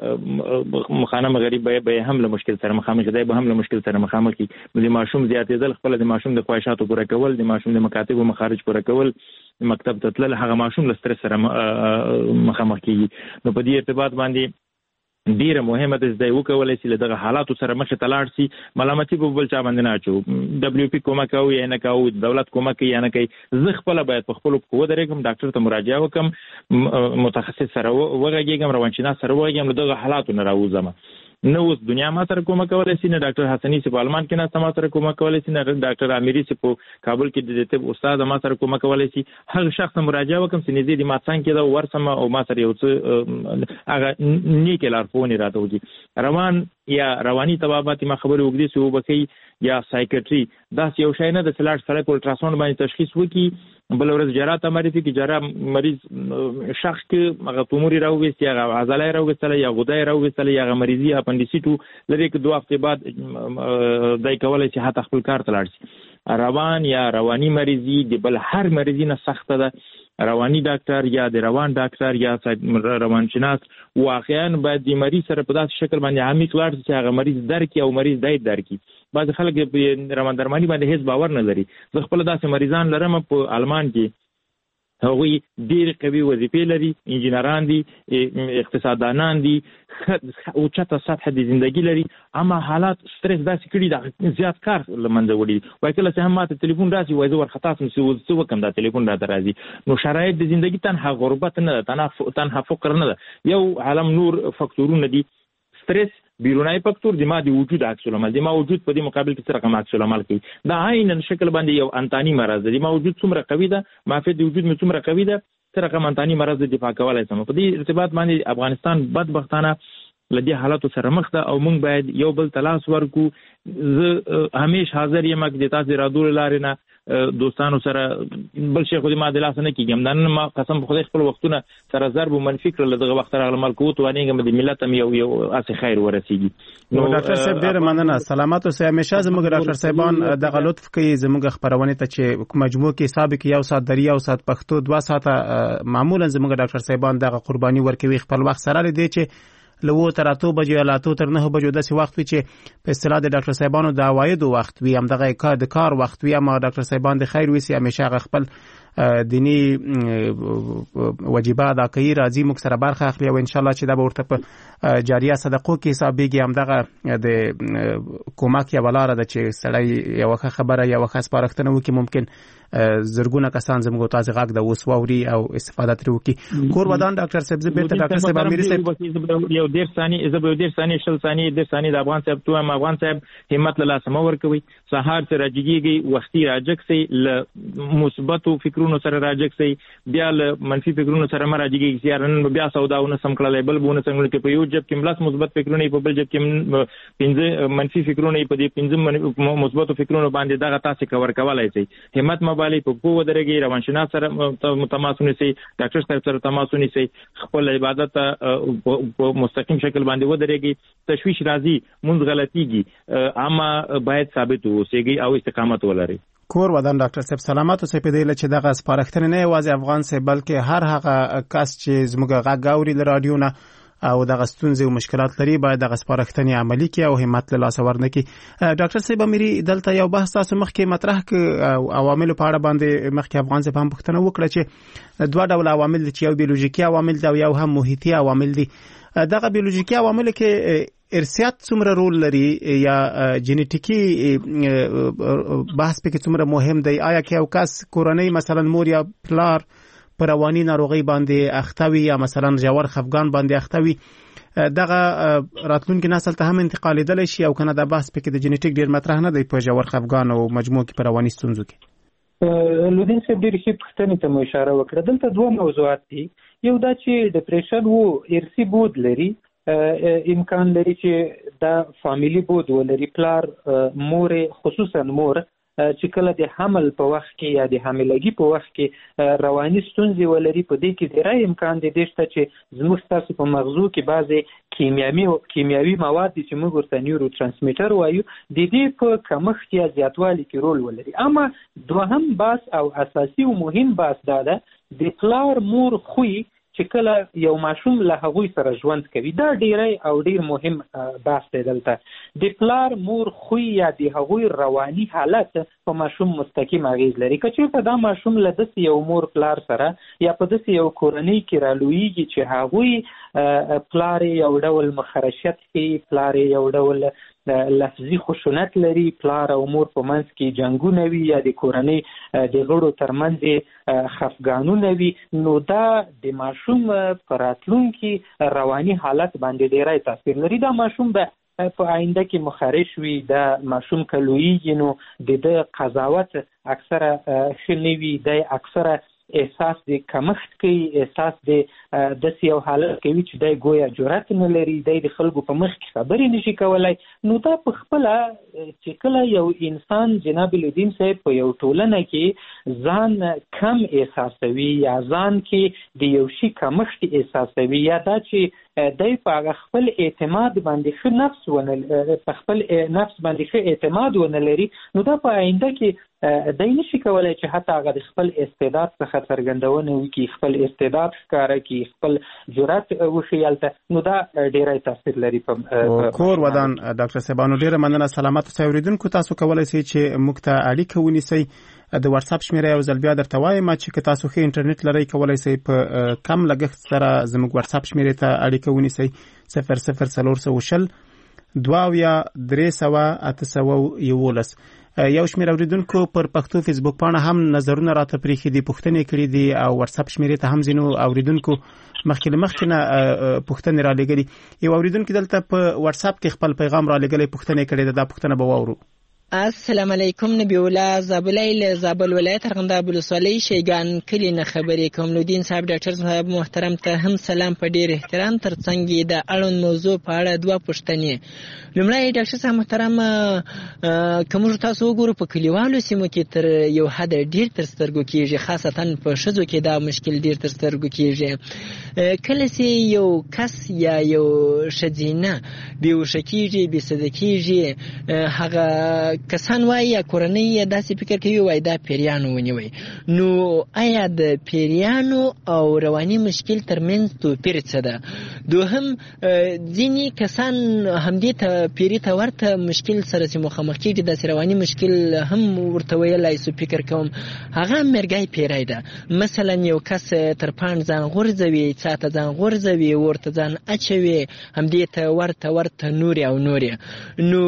مخانه غریب به هم له مشکل سره مخامخ دی، به هم له مشکل سره مخامخ کی، د ماشوم زیاتېدل، خپل د ماشوم د خواهشاتو پوره کول، د ماشوم د مکاتبو مخارج پوره کول، مکتب ته تلل، هغه ماشوم له سټرس سره مخامخ کیږي. نو په دې ارتباط باندې ډیره مهمه ده چې وکولای شي له دغه حالاتو سره مخ ته لاړ شي، ملامتي په بل چا باندې نه اچو، WP کومک کوي یا نه کوي، دولت کومک کوي یا نه کوي، زه خپل باید په خپل په ودرېږم، ډاکټر ته مراجعه وکم، متخصص سره وغږېږم، روانشناس سره وغږېږم، له دغه حالاتو نه راوځم. نه اوس دنیا ما سره کومک کولی شي، نه ډاکټر حسني صاحب آلمان کې ناسته ما سره کومک کولی شي، نه ډاکټر امیري صاحب په کابل کې د طب استاد ما سره کومک کولی شي، هغه شخص مراجعه وکم چې نږدې د ما څنګه کې دا ورسم او ما سره یو څه هغه نیکه لارښوونې راته وکړي. روان یا رواني طبابت ما خبرې وکړي چې وبکي یا سایکیټري داسې یو شی نه د سلاټ سره په الټراساوند باندې تشخیص وکړي، بل ورځ جراحت معرفي کې جراح مریض شخص کې هغه توموري راوېستي، هغه عضله راوېستله یا غده راوېستله یا هغه مریضي اپنډیسیټو لري کې 2 هفتې بعد دای کولای شي حتی خپل کار ته لاړ شي. روان یا رواني مریضي د بل هر مریضي نه سخته ده، رواني ډاکټر یا د روان ډاکټر یا روانشناس واقعا باید د مریض سره په داسې شکل باندې عمیق لاړ شي چې هغه مریض درکړي او مریض درکړي. بعض خلک په روان درماني باندې هیڅ باور نه لري. زه خپل داسې مریضان لرم په آلمان کې، هغوی ډېر قوي وظیفې لري، انجینران دي، اقتصاددانان دي، اوچته سطح د زندگی لري، اما حالات سټرس داسې کړي دا زیات کار لمنځه وړي. وایي کله چې هم ماته تلیفون راسي وایي زه ورخطا سم چې څه وکړم دا تلیفون راته راځي. نو شرایط د زندگی تنها غربت نه ده، تنها فقر نه ده، یو عالم نور فاکتورونه دي. سټرس بیرونی فاکتور د ما د وجود عکس العمل، د ما وجود په دې مقابل کې څه رقم عکس العمل کوي. دا عیناً شکل باندې یو انتانی مرض دی. د ما وجود څومره قوي ده، معافیت د وجود مې څومره قوي ده، څه رقم انتانی مرض د دفاع کولای شم. په دې ارتباط باندې افغانستان بدبختانه لدې حالاتو سره مخ ده او موږ باید یو بل تلاش ورکو. زه همیش حاضر یم چې د تاسو رادو لارې نه دوستانو سره بل شي خو دې ما د لاس نه کېږم. نن ما قسم په خدای خپل وختونه سره ضرب منفي کړل، دغه وخت راغله ملکوت وانېږم د ملت هم یو اسې خیر ورسیږي.
نو ډاکټر صاحب ډېره مننه، سلامات اوسئ. همیشه زموږ ډاکټر صاحبان دغه لطف کوي زموږ خپرونې ته چې مجموع کې حساب کې 1 ساعت دري 1 ساعت پښتو 2 ساعته معمولا زموږ ډاکټر صاحبان دغه قرباني ورکوي خپل وخت سره لري چې له 8 بجو یا 8 تر 9 بجو داسې وخت وي چې په اصطلاح د ډاکټر صاحبانو د عوایدو وخت وي، هم دغه د کار وخت وي. اما ډاکټر صاحبان د خیر وي همیشه خپل دینی واجبات ادا کوي، راځي موږ سره برخه اخلي او ان شاء الله چې دا به ورته په جاریه صدقو کې حسابېږي. هم دغه د کومک یا ولاره ده چې سړی یو خبره یا وخت سپارښتنه وکړي، ممکن زرګونه کسان زموږ تاسو غږ د وس واوري او استفاده ترې وکړي. کور ودان ډاکټر صاحب زه بیرته ډاکټر صاحب اميري صاحب
یو 1.5 ثانیه زه به 1.5 ثانیه 1 ثانیه 1 ثانیه د افغان صاحب ته افغان صاحب همت له لاسه مور کوي، سهار سره راجګيږي، وختي راجګسي، ل مثبتو فکرونو سره راجګسي، بیا له منفي فکرونو سره راجګيږي. سیارن بیا سوداونه سم کړلای بل بونه څنګه کې په یو جب کې ملاس مثبت فکرونه په بل جب کې 15 منفي فکرونه په دې 15 مثبتو فکرونو باندې دغه تاسو کور کولای شي. همت مبالي په قوه درګي، روانشناس سره تماس ونیسي، ډاکټر صاحب سره تماس ونیسي، خپل عبادت په مستقیم شکل باندې ودرېږي. تشویش راځي، مونږ غلطيږي، اما باید ثابت اوسېږي او استقامت ولري.
کور ودان ډاکټر صاحب سلامات اوسئ. په دې چې دغه سپارښتنه نه یوازې افغان صاحب بلکې هر هغه کس چې زموږ غږ اوري له رادیو نه او دغه ستونزې او مشکلات لري باید دغه سپارښتنې عملي کړي او همت له لاسه ورنکړي. ډاکټر صاحب اميري دلته یو بحث تاسو مخکې مطرح ک عوامل په اړه باندې مخکې افغان صاحب هم پوښتنه وکړه چې دوه ډول عوامل دي، چې یو بیولوژیکي عوامل دي او یو هم محیطي عوامل دي. دغه بیولوژیکي عوامل کې ارثیات څومره رول لري یا جینیټیکي بحث پکې څومره مهم دی؟ آیا که یو کس کورنۍ مثلا مور یا پلار پر رواني ناروغي باندې اختوي یا مثلا ژور خفګان باندې اختوي، دغه راتلونکي نسل ته هم انتقالېدلی شي او کنه دا بحث پکې د جینیټیک ډیر مطرح نه دی په ژور خفګان او مجموع کې پر رواني ستونزو کې؟
لودین صاحب ډېر ښه پوښتنې ته مو اشاره وکړه. دلته دوه موضوعات دي. یو دا چې ډپریشن وو ارثي بود لري، امکان لري چې دا فامیلی بود ولري، پلار مور خصوصا مور چې کله د حمل په وخت کې یا د حاملګي په وخت کې رواني ستونزې ولري، په دې کې ډېر امکان دی چې زموږ تاسو په مغزو کې بعضې کیمیاوي مواد چې موږ ورته نیورو ترانسمیټر وایو د دې په کمښت یا زیاتوالي کې رول ولري. اما دوهم بحث او اساسي او مهم بحث دا ده د پلار مور خوی چې کله یو ماشوم له هغوی سره ژوند کوي. دا ډیر مهم بحث دی. دلته د پلار مور خوی یا د هغوی رواني حالت په ماشوم مستقیم اغیز لري. که چېرته دا ماشوم له داسې یو مور پلار سره یا په داسې یو کورنۍ کې رالویږي چې هغوی پلار یو ډول مخرشت کوي، پلار یو ډول لفظي خشونت لري، پلار او مور په منځ کې جنګونه وي یا د کورنۍ د غړو ترمنځ خفګانونه وي، نو دا د ماشوم په راتلونکي رواني حالت باندې ډیری تاثیر لري. دا ماشوم به په آینده کې مخرش وي. دا ماشوم که لویږي نو د قضاوت اکثره ښه نه وي، دی اکثره احساس د کمښت کوي، احساس د داسې یو حالت کوي چې دی گویا جرأت نه لري، دی د خلکو په مخ کې خبرې نشي کولی. نو دا په خپله چې کله یو انسان جناب الدین صاحب په یو ټولنه کې ځان کم احساسوي یا ځان کې د یو شي کمښت احساسوي یا دا چې دی په خپل اعتماد باندې ښه نفس ونه په خپل نفس باندې ښه اعتماد ونه لري، نو دا په آینده کې دی نشي کولی چې حتی هغه د خپل استعداد څخه څرګندونه وکړي، خپل استعداد ښکاره کړي، خپل جرأت وښیي هلته، نو دا ډېری تاثیر لري په
کور ودان. ډاکټر صاحبانو ډېره مننه. سلامت اوسئ. اورېدونکو تاسو کولی شئ چې موږ ته اړیکه ونیسئ. د واتساپ شمیره یو ځل بیا درته وایم چې که تاسو ښه انټرنیټ لرئ کولی شئ په کم لګښت سره زموږ واتساپ شمیرې ته اړیکه ونیسئ 00420 2311. یو شمېر اورېدونکو پر پښتو فیسبوک پاڼه هم نظرونه راته پرېښي دي، پوښتنې کړي دي او واتساپ شمیرې ته هم ځینو اوریدونکو مخکې نه پوښتنې رالیږلي. یو اوریدونکي دلته په واتساپ کې خپل پیغام رالیږلی، پوښتنې کړې ده. دا پوښتنه به واورو.
السلام علیکم. نبی الله زابلی له زابل ولایت ارغنداب ولسوالۍ شیګان کلی نه خبرې کوم. لودین صاحب ډاکټر صاحب محترم ته هم سلام په ډیر احترام. ترڅنګ د اړوند موضوع په اړه دوه پوښتنې. لومړی ډاکټر صاحب محترم کوم تاسو وګورو په کلیوالو سیمو کې تر یو حد ډیر تر سترګو کېږي، خاصتا په ښځو کې دا مشکل ډیر تر سترګو کېږي. کله چې یو کس یا یو ښځینه بېهوښه کېږي، بېسده کېږي، هغه کسان وایي یا کورنۍ یا داسې فکر کوي وایي دا پیریانو ونیوي. نو آیا د پیریانو او رواني مشکل ترمنځ توپیر څه ده؟ دوهم ځینې کسان همدې ته پیري ته ورته مشکل سره چې مخامخ کېږي، داسې رواني مشکل هم ورته ویلی سو فکر کوم، هغه مرګی پیری ده. مثلا یو کس تر پاڼ ځان غورځوي، څا ته ځان غورځوي، ورته ځان اچوي، همدې ته ورته نورې او نورې. نو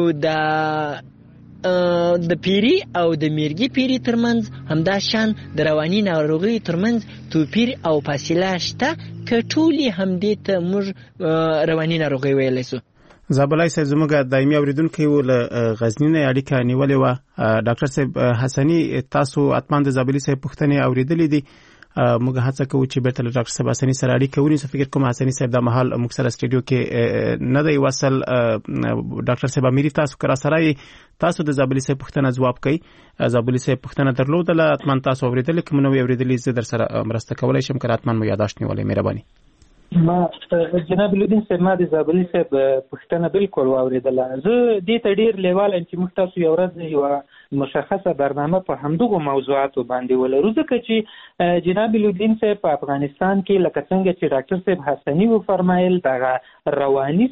د پیری او د میرګي پیری ترمنځ همدا شان د رواني ناروغۍ ترمنځ توپیر او فاصله شته که ټولې همدې ته موږ رواني ناروغۍ ویلی سو؟
زابلای صاحب زموږ دایمي اوریدونکی و له غزني نه اړیکه نیولې وه. ډاکټر صاحب حسني تاسو اتمان د زابلي صاحب پوښتنې اورېدلې دي. موږ هڅه کوو چې بیرته له ډاکټر صاحب حسني سره اړیکه ونیسو. فکر کوم حسني صاحب دا مهال موږ سره سټوډیو کې نه دی وصل. ډاکټر صاحب اميري تاسو کرا سره تاسو د زابلي صاحب پوښتنه ځواب کوي. زابلي صاحب پوښتنه درلودله، اتمان تاسو اورېدل، کوم نو اورېدلې زه در سره مرسته کولای شم که اتمان مو یاداشت نیولې. مهرباني.
ما جناب لودین صاحب ما د زابلي صاحب پوښتنه بالکل واورېدله. زه دې ته ډېر لیواله چې موږ تاسو یو ورځ یوه مشخصه برنامه په همدغو موضوعاتو باندې ولرو، ځکه چې جناب لودین صاحب په افغانستان کې لکه څنګه چې ډاکټر صاحب حسني وفرمایل دغه رواني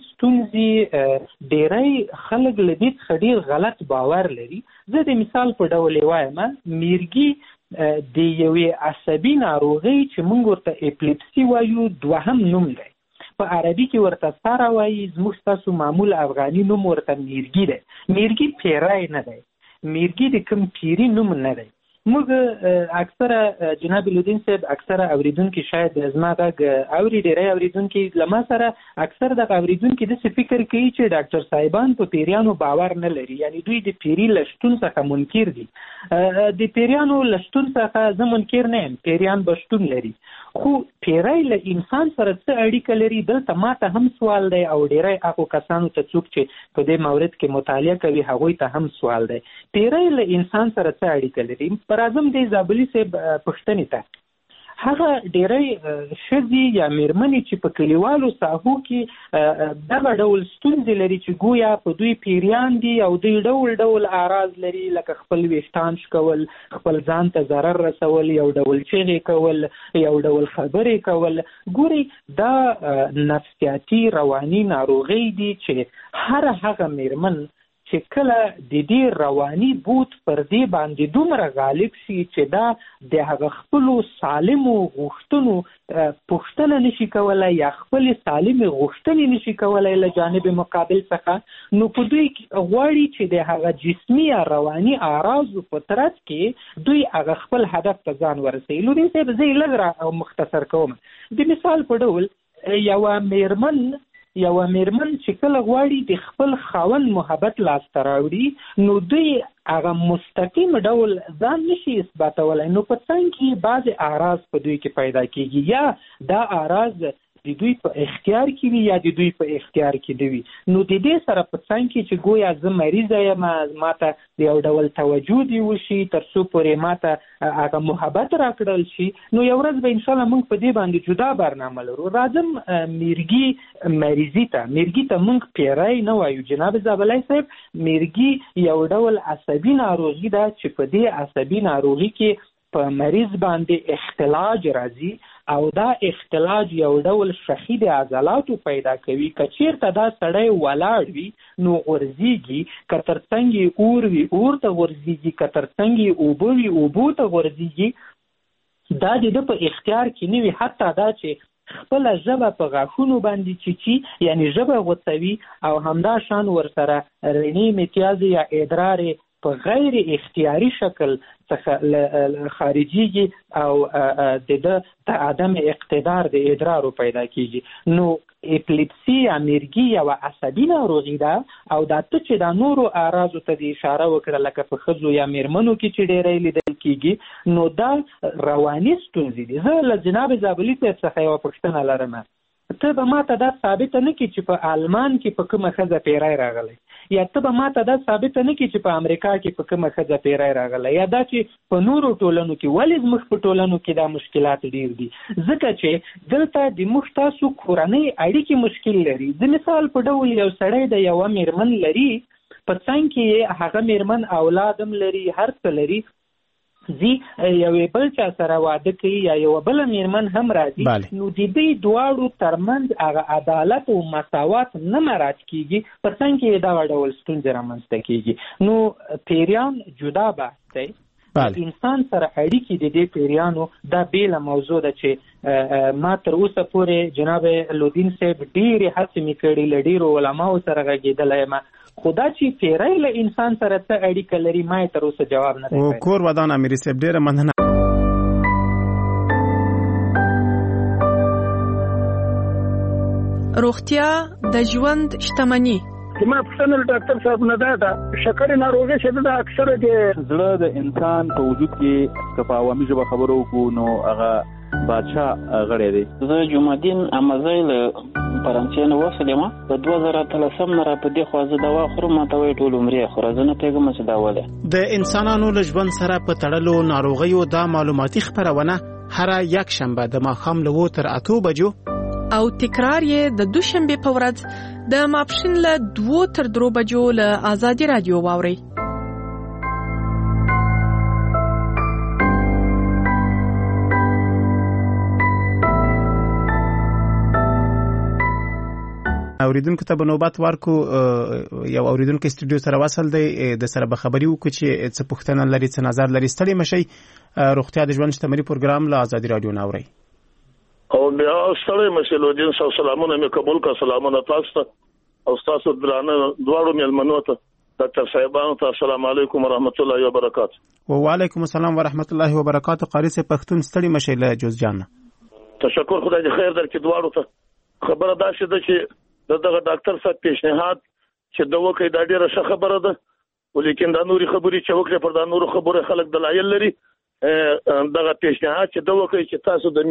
ستونزې ډېری خلک له دې څخه ډېر غلط باور لري. زه د مثال په ډول یې وایم، میرګي د یوې عصبي ناروغۍ چې موږ ورته اپلیپسي وایو دوهم نوم دی. په عربي کې ورته ساره وایي، زموږ ستاسو معمول افغاني نوم ورته میرګي دی. میرګي پیری نه دی، میرګي د کوم پیري نوم نه دی. موږ اکثره جناب لودین صاحب اکثره اوریدونکي شاید زما غږ اوري، ډېری اوریدونکي له ما سره اکثر دغه اوریدونکي داسې فکر کوي چې ډاکټر صاحبان په پیریانو باور نه لري، یعنی دوی د پیري له شتون څخه منکر دي. د پیریانو له شتون څخه زه منکر نه یم، پیریان به شتون لري، خو پیری له انسان سره څه اړیکه لري دلته ماته هم سوال دی او ډېری هغو کسانو ته څوک چې په دې مورد کې مطالعه کوي هغوی ته هم سوال دی. پیری له انسان سره څه اړیکه لري؟ راځم د زابلي صاحب پوښتنې ته. هغه ډېری ښځې یا میرمنې چې په کلیوالو ساحو کې دغه ډول ستونزې لري چې گویا په دوی پیریان دي او دوی ډول ډول اعراض لري، لکه خپل ویښتان شکول، خپل ځان ته ضرر رسول، یو ډول چغې کول، یو ډول خبرې کول. ګوري دا نفسیاتي رواني ناروغۍ دي چې هر هغه میرمن چې کله د دې رواني بوت پر دې باندې دومره غالب شي چې دا د هغه خپلو سالمو غوښتنو پوښتنه نشي کولی یا خپلې سالمې غوښتنې نشي کولی له جانب مقابل څخه، نو په دوی غواړي چې د هغه جسمي یا رواني اعراضو په ترڅ کې دوی هغه خپل هدف ته ځان ورسوي. لودین صاحب زه یې لږ را مختصر کوم. د مثال په ډول یوه میرمن چې کله غواړي د خپل خاوند محبت لاسته راوړي، نو دوی هغه مستقیم ډول ځان نشي اثباتولی، نو په څنګ کې بعضې اعراض په دوی کې پیدا کېږي، یا دا اعراض د دوی په اختیار کې وي یا د دوی په اختیار کې دی وي. نو د دې سره په څنګ کې چې گویا زه مریضه یم، ماته د یو ډول توجه دی وشي تر څو پورې ماته هغه محبت راکړل شي، نو یو ورځ به انشاءالله موږ په دې باندې جدا برنامه لرو. راځم میرګي مریضي ته موږ پیری نه وایو جناب زابلای صاحب. میرګي یو ډول عصبي ناروغي ده چې په دې عصبي ناروغي کې په مریض باندې اختلاج راځي او دا اختلاج یو ډول شخی د عضلاتو پیدا کوي. که چیرته دا سړی ولاړ وي نو غورځېږي، که تر څنګ یې اور وي اور ته غورځېږي، که تر څنګ یې اوبه وي اوبو ته غورځېږي. دا د ده په اختیار کې نه وي. حتی دا چې خپله ژبه په غاښونو باندې چیچي، یعنی ژبه غوڅوي، او همدا شان ورسره رڼې متیازې یا ادرار په غیر اختیاري شکل څخه خارجيږي او د عدم اقتدار د ادرارو پیدا کیږي. نو اپلیپسي یا میرګي یو عصبي ناروغي ده او دا ته چې د نورو اعراضو ته د اشاره وکړه لکه په ښځو یا میرمنو کې چې ډېری لیدل کیږي، نو دا رواني ستونزې دي. زه له جناب زابلي صاحب څخه یوه پوښتنه لرم. ته به ماته دا ثابته نه کړې چې په آلمان کې په کومه ښځه پیری راغلی، یا ته به ماته دا ثابته نه کړې چې په امریکا کې په کومه ښځه پیری راغلی، یا دا چې په نورو ټولنو کې. ولې زموږ په ټولنو کې دا مشکلات ډیر دي؟ ځکه چې دلته د موږ تاسو کورنۍ اړیکې مشکل لري. د مثال په ډول یو سړی د یوه میرمن لري، په څنګ کې هغه میرمن اولاد هم لري، هر څه لري، زی یو بل چا سره واده کوي یا یو بل میرمن هم راځي، نو د دې دواړو ترمنځ هغه عدالت او مساوات نه مراعات کیږي، په څنګ کې دا ډول ستونزې رامنځته کیږي. نو پیریان جدا بحث دی. انسان سره اړیکې د دې پیریانو دا بیله موضوع ده چې ما تر اوسه پورې جناب لودین صاحب ډېرې هڅې مې کړي، له ډېرو علماو سره غږېدلی یم، خو دا چې پیری له انسان سره څه اړیکه لري ما یې تر اوسه جواب نه دی پیدا.
کور ودان امیري صاحب ډېره مننه.
روغتیا د ژوند شتمني.
زما پوښتنه له ډاکټر صاحب نه ده شکرې ناروغي چې ده اکثره د
زړه د انسان په وجود کې که په عوامي ژبه خبرو وکړو نو هغه بادشاه غړی دی.
زه جمعالدین احمدزی له فرانسې نه وسلم. په 2013 نه را په دې خوا زه دوا خورم، ما ته وایي ټول عمر یې خوره، زه نه پوهېږم چې دا ولې.
د انسانانو له ژوند سره په تړلو ناروغیو دا معلوماتي خپرونه هره یک شنبه د ماښام له 7 تر 8 بجو
او تکرار یې د دوشنبه په ورځ د ماپښین له 2 تر 3 بجو له آزادي رادیو واوري.
اوریدونکو ته به نوبت ورکو. یو اوریدونکو استودیو سره وصل دی، د سره به خبري وکړو چې څه پوښتنه لري، څه نظر لري. ستړي مشي. روغتیا د ژوند شتمني پروګرام له آزادي رادیو نه اوري.
او بیا ستړي مشي لودین صاحب، سلامونه مې قبول کا. سلامونه تاسو ته او تاسو درانه دواړو مېلمنو ته، ډاکټر صاحبانو ته السلام علیکم ورحمت الله وبرکاته.
وعلیکم السلام ورحمت الله وبرکاته. قاری صاحب پښتون ستړي مشي له جوزجان.
تشکر، خدای دې خیر درکړي دواړو ته. خبره دا شوه چې دغه ډاکټر صاحب پیشنهاد چې دا وکړي دا ډیره ښه خبره ده، ولیکن دا نوري خبرې چې وکړي پر دا نورو خبره خلک دلایل لري. دغه پیشنهاد چې دا وکړي چې تاسو د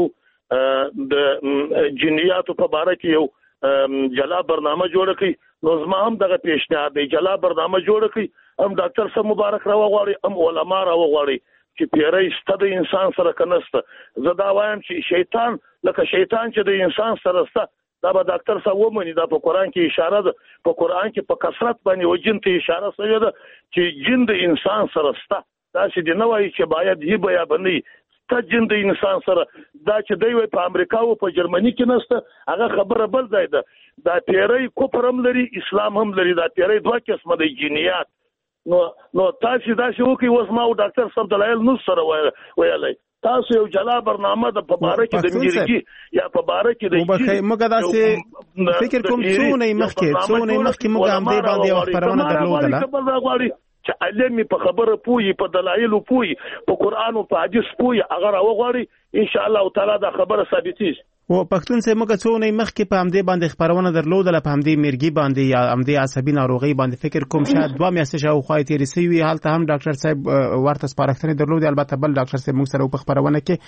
میرګي د جنیاتو په باره کې یو جلا برنامه جوړ کړئ، نو زما هم دغه پیشنهاد دی جلا برنامه جوړ کړئ. هم ډاکټر صاحب مبارک راوغواړي، هم علما راوغواړي چې پیری ست د انسان سره کنسته. زه دا وایم چې شیطان لکه شیطان چې د انسان سره ست، دا به ډاکټر صاحب ومني. دا په قرآن کې اشاره ده، په قرآن کې په کثرت باندې و جن ته اشاره شوې ده چې جن د انسان سره سته. دا چې دی نه وایي چې باید یې بیا بني سته جن د انسان سره. دا چې دی وایي په امریکا او په جرمني کې نسته، هغه خبره بل ځای ده. دا پیری کفر هم لري، اسلام هم لري. دا پیری دوه قسمه دی، جنیات. نو تاسو دا چې وکي اوس ما او ډاکټر صاحب دلایل نو سره ویلای. تاسو یو جلا برنامه د په باره کې د میرګي یا په باره کې د
موږ داسې فکر کوم څونه مخکې موږ هم دې باندې یو خبرونه درلودله
چې علمي په خبره پوي، په دلایل پوي، په قران او په حدیث پوي، هغه راوغواړي ان شاء الله تعالی دا خبره ثابتېږي.
او پښتون سه موږ څونه مخکې په همدې باندې خبرونه درلودله، په همدې میرګي باندې یا همدې عصبي ناروغي باندې فکر کوم شاید 2 میاشتې شاوخوا تیرې سوي. حالت هم ډاکټر صاحب ورته سپارښتنې درلودې، البته بل ډاکټر صاحب موږ سره په خبرونه کې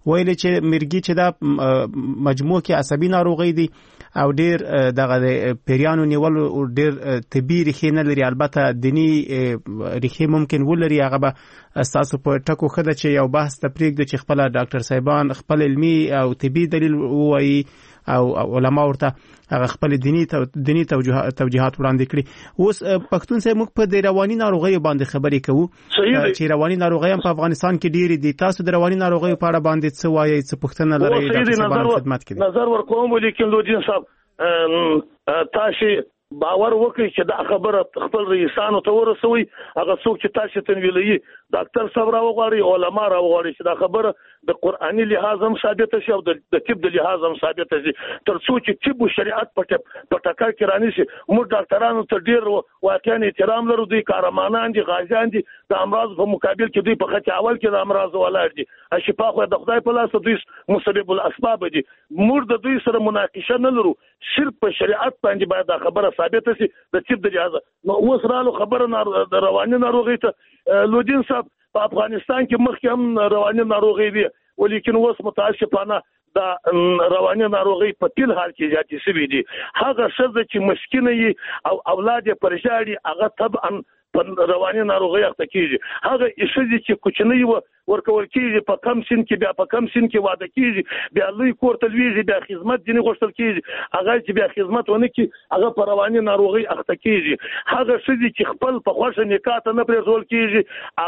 ویل چې مرګي چې دا مجموع کې عصبي ناروغي دي او ډیر دغه پیریانو نیول ډیر طبي ریښې نه لري، البته دینی ریښې ممکن ولري. هغه به تاسو په ټکو خده چې یو بحث ته پرېږدو چې خپل ډاکټر صاحبان خپل علمي او طبي دلیل وایي او علما ورته هغه خپل دینی توجیهات وړاندې کړي. اوس پښتون صاحب موږ په رواني ناروغیو باندې خبرې کوو چې رواني ناروغي هم په افغانستان کې ډېرې دي. تاسو د رواني ناروغیو په اړه باندې څه وایي، څه پوښتنه لرئ؟ ډاکټر صاحب خدمت کې
نظر ورکوم ولیکن لودین صاحب تاسو باور وکړئ چې دا خبره خپل رئیسانو ته ورسوي. هغه څوک چې تاسو تنویلي ډاکټر صاحب راوغواړي، علما راوغواړي چې دا خبره د قرآني لحاظ هم ثابته شي او د طب د لحاظ هم ثابته شي، تر څو چې طب او شریعت په ټکر کې رانیشي. موږ ډاکټرانو ته ډیر واقعا احترام لرو، دوی کارمانان دي، غازیان دي، د امراض په مقابل کې دوی په خط اول کې د امراض ولاړ دي. شفا خو د خدای په لاس، دوی مسبب الاسباب دي. موږ د دوی سره مناقشه نه لرو، صرف په شریعت باندې باید دا خبره ثابته شي د طب د لحاظ. نو اوس رالو خبره د رواني ناروغي ته لودین صاحب په افغانستان کې مخکې هم رواني ناروغي وي، ولیکن اوس متاسفانه د رواني ناروغي په ټول حال کې زیاتې شوې دي. هغه ښځه چې مسکینه وي او اولاد یې پرېشاړي هغه طبعا په رواني ناروغي اخته کیږي. هغه ښځې چې کوچنۍ ورکول کیږي په کم سن کې، بیا په کم سن کې واده کیږي، بیا لوی کور ته لویږي، بیا خدمت ځینې غوښتل کیږي، هغه چې بیا خدمت ونه کړي هغه په رواني ناروغي اخته کیږي. هغه ښځې چې خپل په خوښه نکاح ته نه پرېښودل کیږي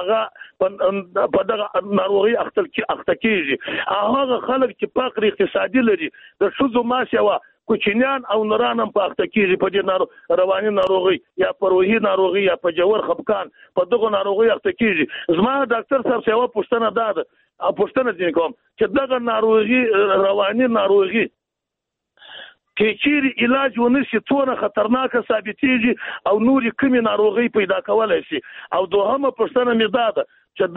هغه په دغه ناروغي اخته کیږي. هغه خلک چې فقر اقتصادي لري، د ښځو معاش یوه کوچنیان او نوران هم په اخته کیږي په دې رواني ناروغي یا په روحي ناروغي یا په جوور خفقان په دغه ناروغي اخته کیږي. زما ډاکټر صاحب سیوا پوښتنه ده او پوښتنه ځین کوم چې دغه ناروغي رواني ناروغي کې چیرې علاج ونشي څونه خطرناکه ثابتېږي او نورې کومې ناروغي پیدا کولای شي. او دوهمه پوښتنه مې ده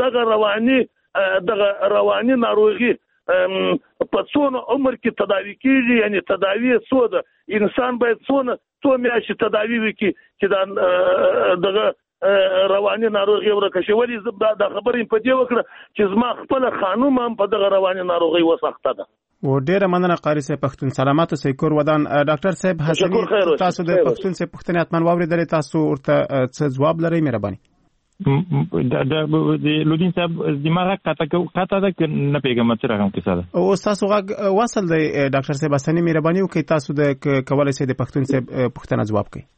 چې دغه رواني ناروغي په څونه عمر کې تداوی کیږي، یعنی تداوی څو ده، انسان باید څو میاشتې تداوی وکړي چې دا دغه رواني ناروغي ورکه شي. ولې دا خبرې په دې وکړه چې زما خپل خانوم هم په دغه رواني ناروغي وسخته ده.
و ډیره مننه قاری صاحب پښتون سلامات اوسئ کور ودان. ډاکټر صاحب حسنی تاسو د پښتون صاحب پښتنې حتما واورېدلې، تاسو ورته څه ځواب لرئ؟ مهرباني.
د لودین صاحب دماغ کاته ده که نه پیغام څه رقم کې ساده
او تاسو غږ وصل دی ډاکټر صاحب حسنی مهرباني وکړئ تاسو د کولای شئ د پښتون صاحب پوښتنه ځواب کړئ.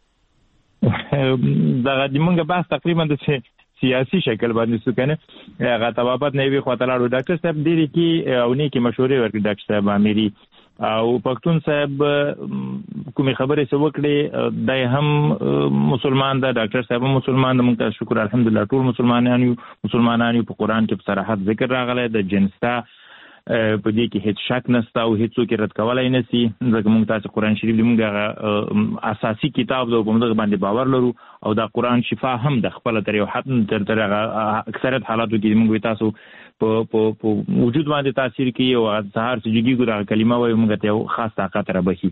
دا د مونږ بحث تقریبا د سیاسي شکل باندې څه کنه هغه توابت نه وی خو تعالی ډاکټر صاحب ډیری کې او نه کې مشورې ورکړي ډاکټر صاحب اميري او پښتون صاحب کومې خبرې څه وکړي دای هم مسلمان دا ډاکټر صاحب مسلمان د مونږ ته شکر الحمدلله ټول مسلمانان یو په قرآن کې په صراحت ذکر راغلی د جنستا په دې کې هیڅ شک نشته او هیڅ څوک رد کولای نه شي ځکه مونږ تاسو قرآن شریف دی مونږ اساسي کتاب د کومه باندې باور لرو او دا قرآن شفا هم د خپل تر یو حد تر اکثریت حالاتو کې مونږ تاسو په وجود باندې تاثیر کوي او سهار سجدي ګره کلمه وایي مونږ ته خاص طاقت را بشي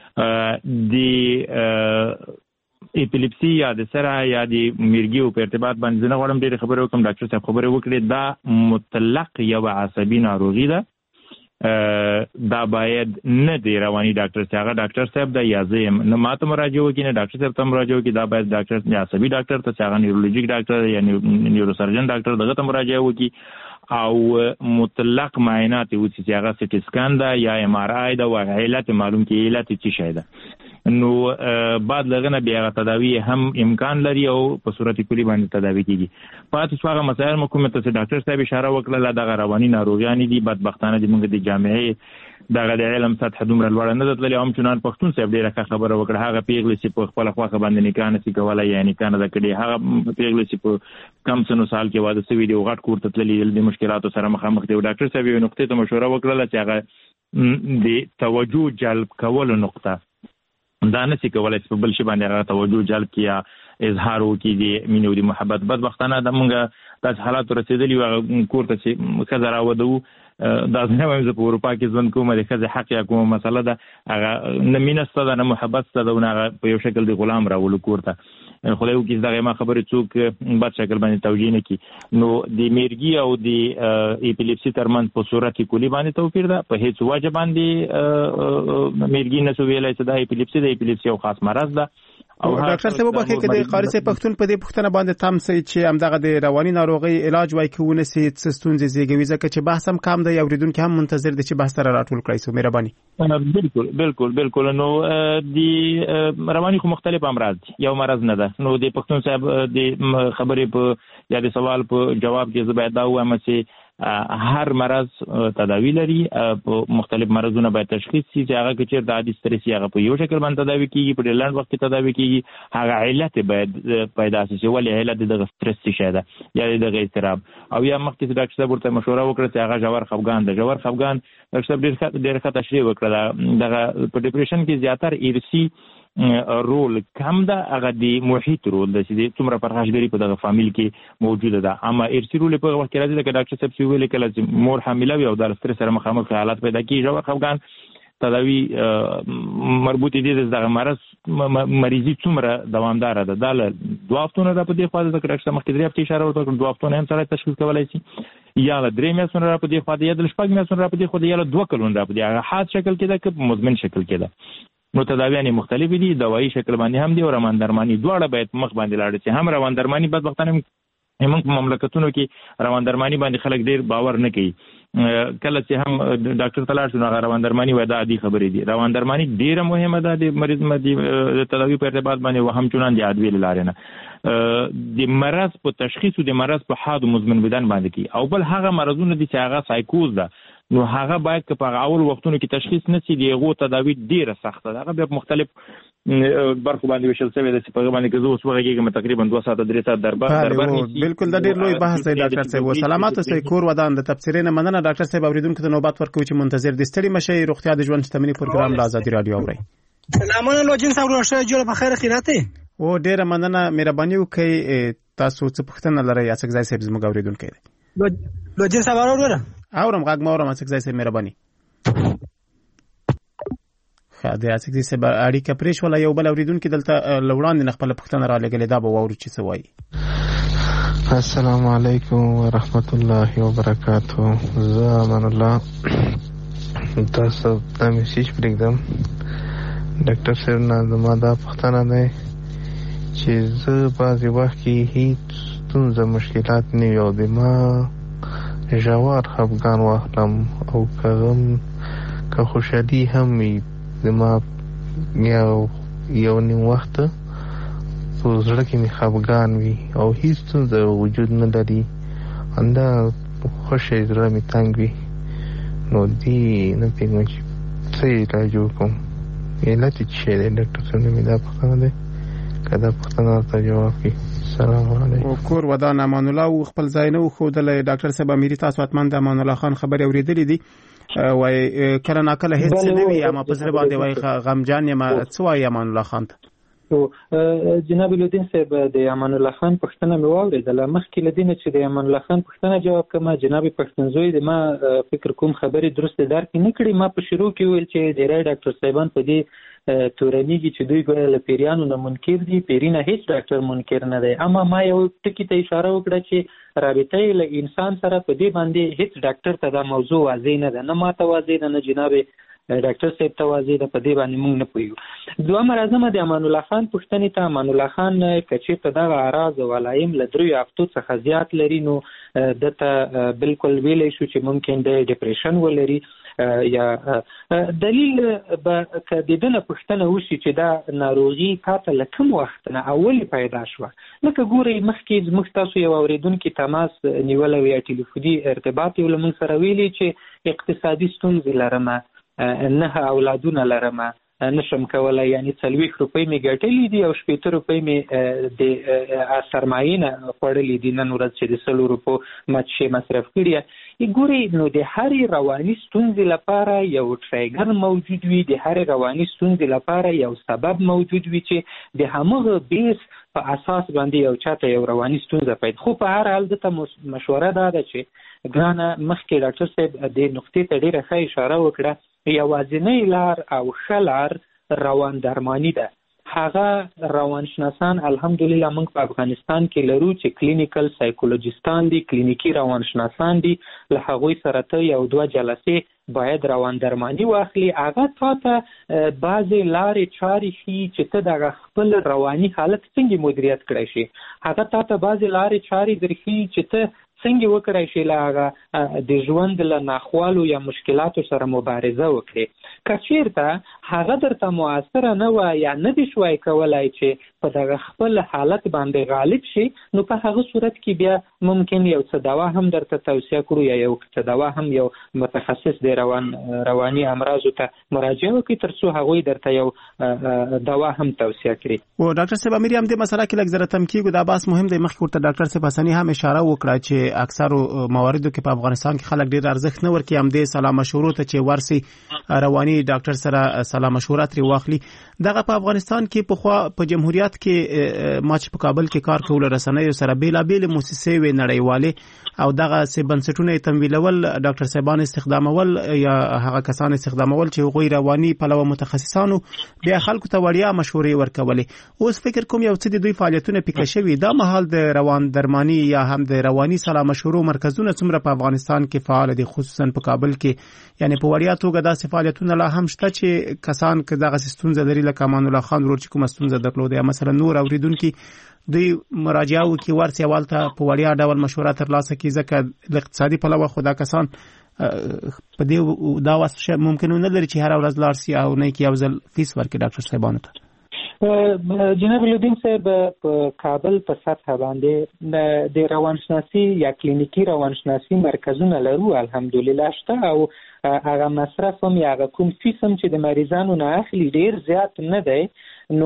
د اپیلیپسي یا د سره یا د مرګي او په ارتباط باندې نه غواړم ډېر خبرې وکم ډاکټر صاحب خبرې وکړي دا مطلق یو عصبي ناروغي ده دا باید نه دی رواني ډاکټر صاحب ډاکټر صاحب دا یازم نه ماته مراجعه وکړي نه ډاکټر صاحب ته مراجعه وکړي دا باید ډاکټر یا عصبي ډاکټر ته څنګه نیورولوژیک ډاکټر یا نیوروسرجن ډاکټر دغه ته مراجعه وکړي او مطلق معاینات وکړي چې هغه سټي سکان ده یا ام ار آی ده او علت معلوم کې علت څه شي ده نو بعد لغنه بیا تداوی هم امکان لري او په صورت کلی باندې تداوی کیږي. پاتې څوغه مسائل حکومت ته ډاکټر صاحب اشاره وکړه دا رواني ناروغیان دي بدبختانه دي موږ د جامعې دغه د علم سطح دومره لوړ نه ده تللی هم چنان پښتون صاحب ډیره خبره وکړه هغه پیغلې چې په خپل خواخه باندې نکاح نشي کولای یعنی کنه د کړي هغه پیغلې چې په کم سنو سال کې واده شوی دی او غټ کور ته تللی د مشکلاتو سره مخامخ دی. ډاکټر صاحب یو نقطه ته مشوره وکړه چې هغه د توجه جلب کولو نقطه دا نشي کولای چې په بل شي باندې هغه توجه جلب کیا اظهار وکړي د مینې او د محبت بدبختانه د موږ داسې حالات رسېدلي وو کور ته چې ښځه راودو دا نه وایم زه په اروپا کې ژوند کوم د ښځې حق یا کومه مسله ده هغه نه مینه شته ده نه محبت شته ده او نه هغه په یو شکل د غلام راولو کور ته خدای وکړي دغه ما خبرې څوک بد شکل باندې توجیه نه کړي. نو د میرګي او د اپیلیپسي ترمنځ په صورت کلی باندې توپیر ده. په هیڅ وجه باندې میرګي نه سو ویلای چې دا اپیلیپسي او خاص مرض ده.
او ډاکټر صاحب په کې د قاری صاحب پښتون په دې پښتنه باندې تام سي چې همدغه د رواني ناروغي علاج وای کوونه سي ستونزې زیږوي ځکه چې بحث هم کم دی. اوریدونکو هم منتظر دي چې بحث سره راټول کړئ. سو مهرباني.
بالکل نو د رواني خو مختلف امراض دي، یو مرض نه ده. نو د پښتون صاحب د خبرې په یا د سوال په جواب کې زه باید دا وایم چې هر مرض تداوی لري. په مختلف مرزونه باید تشخیص شي چې هغه چې د عادي سترس هغه په یو شکل باندې تداوی کیږي، په ډیرلاند وخت کې تداوی کیږي. هغه علت باید پیدا شي چې ولې علت د سترس څه ده یا د اضطراب. او یا مخکې ډاکټر صاحب ورته مشوره وکړه چې هغه ژور خفګان ده. ژور خفګان ډاکټر صاحب ډیر ښه تشریح وکړه. دغه په ډیپریشن کې زیاتره ایرسی رول کم ده، هغه د محیط رول ده چې څومره پرخاشګری په دغه فامیل کې موجوده ده. اما ارثي رول په وخت کې راځي چې ډاکټر صاحب ویل کله چې مور حامله وي او د سترس سره مخامخ حالات پیدا کیږي، ژور خفګان تداوی مربوط دي دغه مرض مریضي څومره دوامدار ده. دا له 2 هفتونو را په دې خوا ده چې ډاکټر مخکې درې هفتې اشاره وکړه 2 هفتونه هم سره تشخیص کولای شي، یا له 3 میاشتو را په دې خوا ده، یا د 6 میاشتو را په دې خوا ده، یا له 2 کلونو را په دې هغه حاد شکل کې ده که مزمن شکل کې ده. نو تداویانې مختلف دي، دوايي شکل باندې هم دي او روان درماني دواړه باید مخ باندې لاړ شي. هم روان درماني بدبختانه موږ په مملکتونو کې روان درماني باندې خلک ډیر باور نه کوي. کله چې هم ډاکټر ته لاړ شو نو روان درماني وای دا عادي خبرې دي. روان درماني ډیره مهمه ده د مریض د تداوی په ارتباط باندې، وهم چونان دي ادویه لاره نه د مرض په تشخیص او د مرض په حاد مزمن بدن باندې کی. او بل هغه مرزونه دي چې هغه سایکوز ده، نو هغه باید که په اول وختونو کې تشخیص نشي دیغه تداوی ډیره سخته ده. هغه په مختلف برخو باندې وشل شوی د په باندې کې زه اوس وګورم تقریبا 2 ساعت 3 ساعت دربار
بالکل د ډیر لوی بحث دی ډاکټر صاحب. سلامات اوسئ. کور ودان د تفسیرینه مننه ډاکټر صاحب. اوریدونکو ته نوبت ورکوي چې منتظر دي. ستړي مشي. روغتیا د ژوند شتمنۍ پروګرام له آزادي رادیو اوري.
سلامونه لوجین صاحب، روغتیا جوړه په خیر خیراته.
او ډیره مننه. مهرباني وکړئ تاسو څه پوښتنه لرئ یا څه ځای صاحب زموږ اوریدونکو دی.
لوجین صاحب
اورم غږ ما اورم څه ځای صاحب مهرباني. خاطر اساسي سبا اړیکه پرېښ ولا یو بل اوریدونکو دلته لوړاندې خپل پښتنه را لګلې دا به ووري چې څه وایي.
السلام علیکم ورحمت الله وبرکاتہ. زه امان الله تاسو ته میسج پرېږدم. ډاکټر صاحب نه زما دا پښتنه ده چې زه بعضې وخت کې هیڅ ستونزه مشکلات نه وي او د ما ژور خفګان واخلم او که خوشحالي هم وي زما یو نیم وخت په زړه کې مې خفګان وي او هیڅ ستونزه وجود نه لري، همدا خوښه زړه مې تنګ وي. نو دې نه پوهېږم چې څه علاج وکړم. علت یې څه دی ډاکټر صاحب؟ مې دا پوښتنه دی، که دا پوښتنه ورته جواب کړي. السلام علیکم.
کور ودان امان الله او خپل ځای نه وښودلی. ډاکټر صاحب امیري تاسو حتما د امان الله خان خبرې اورېدلې دي. وای کله ناکله هیڅ نه وي اما په زړه باندې وای غمجان یم. څه وایي امان الله خان ته؟
جناب لودین صاحب د امان الله خان پښتنه مې واورېدله. مخکې له دې نه چې د امان الله خان پښتنه جواب کړم، جناب پښتنزوی د ما فکر کوم خبرې درسته درک نه کړې. ما په شروع کې ویل چې ډېری ډاکټر صاحبان په دې تورنیږي چې دوی ګویا له پیریانو نه منکر دي. پیرینه هیڅ ډاکټر منکر نه دی. اما ما یو ټکي ته اشاره وکړه چې رابطه له انسان سره په دې باندې هیڅ ډاکټر ته دا موضوع واضح نه ده، نه ما ته واضح ده، نه جناب ډاکټر صاحب ته واضح ده. په دې باندې موږ نه پوهیږو. دویمه راځم د امان الله خان پوښتنې ته. امان الله خان که چېرته دغه اعراض او علایم له 3 هفتو څخه زیات لري نو دته بالکل ویلی شو چې ممکن د ډپریشن ولري یا دلیل به که د ده نه پوښتنه وشي چې دا ناروغي تاته له کوم وخت نه اولې پیدا شوه. لکه ګورئ مخکې زموږ تاسو یو اورېدونکي تماس نیولی یا ټلیفوني ارتباط یې له موږ سره ویلي چې اقتصادي ستونزې لرمه، 9 اولادونه لرمه، نشم کولای، یعنی 40 روپۍ مې ګټلې دي او 70 روپۍ مې د سرمایې نه خوړلې دي. نن ورځ چې د 100 روپو مچې مصرف کړي. ګورئ نو د هرې رواني ستونزې لپاره یو ټریګر موجود وي، د هرې رواني ستونزې لپاره یو سبب موجود وي چې د همغه بیس په اساس باندې یو چاته یو رواني ستونزه پیدا. خو په هر حال دته مشوره دا ده چې ګرانه مخکې ډاکټر صاحب د نقطې ته ډېره ښه اشاره وکړه. یوازینۍ لار او ښه لار روان درماني ده. هغه روانشناسان الحمدلله موږ په افغانستان کې لرو چې کلینیکل سایکولوژیستان دي، کلینیکی روانشناسان دي. له هغوی سره ته یو دوه جلسې باید روان درمانی واخلي. هغه تاته بعضې لارې چارې ښیي چې ته دغه خپل رواني حالت څنګه مدیریت کړی شي. هغه تاته بعضې لارې چارې درښیي چې ته څنګه وکړای شي له هغه د ژوند له ناخوالو یا مشکلاتو سره مبارزه وکړي. که چېرته هغه درته مؤثره نه وه یا نه دې شوی کولی چې په دغه خپل حالت باندې غالب شي، نو په هغه صورت کې بیا ممکن یو څه دوا هم درته توصیه کړو یا یو څه دوا هم یو متخصص د رواني امراضو ته مراجعه وکړي تر څو هغوی درته یو دوا هم توصیه کړي.
او ډاکټر صاحب امیر هم دې مسله کې لږ زره تم کېږو. دا بحث مهم دی. مخکې ورته ډاکټر صاحب حسني هم اشاره وکړه چې اکثرو مواردو کې په افغانستان کې خلک ډېر ارزښت نه ورکوي هم دې سلا مشورو ته چې ورسي رواني ډاکټر سره سلا مشوره ترې واخلي. دغه په افغانستان کې پخوا په جمهوریت کې ما چې په کابل کې کار کول رسنیو سره بیلابېلې موسسې وې نړیوالې او دغه سه بنسټونه یې تمویلول، ډاکټر صاحبان استخدامول یا هغه کسان استخدامول چې هغوی رواني پلوه متخصصانو بیا خلکو ته وړیا مشورې ورکولې. اوس فکر کوم یو څه د دوی فعالیتونه پیکه شوي. دا مهال د روان درمانی یا هم د رواني سلا مشورو مرکزونه څومره په افغانستان کې فعال دي، خصوصا په کابل کې؟ یعنی په وړیا توګه داسې فعالیتونه لا هم شته چې کسان که دغه ستونزه لري لکه امان الله خان ورور چې کومه ستونزه درلوده یا مثلا نور اوریدونکي دوی مراجعه وکړي ورسي اولته په وړیا ډول مشوره ترلاسه کړي، ځکه د اقتصادي پلوه خو دا کسان په دې دا واسطه ممکن نه لري چې هر ورځ لاړ شي او نه کې یو ځل فیس ورکړي ډاکټر صاحبانو ته.
جناب لودین صاحب په کابل په سطح باندې د روانشناسي یا کلینیکی روانشناسي مرکزونه لرو الحمدلله شته او هغه مصرف هم یا هغه کوم فیس هم چې د مریضانو نه اخلي ډیر زیات نه دی. نو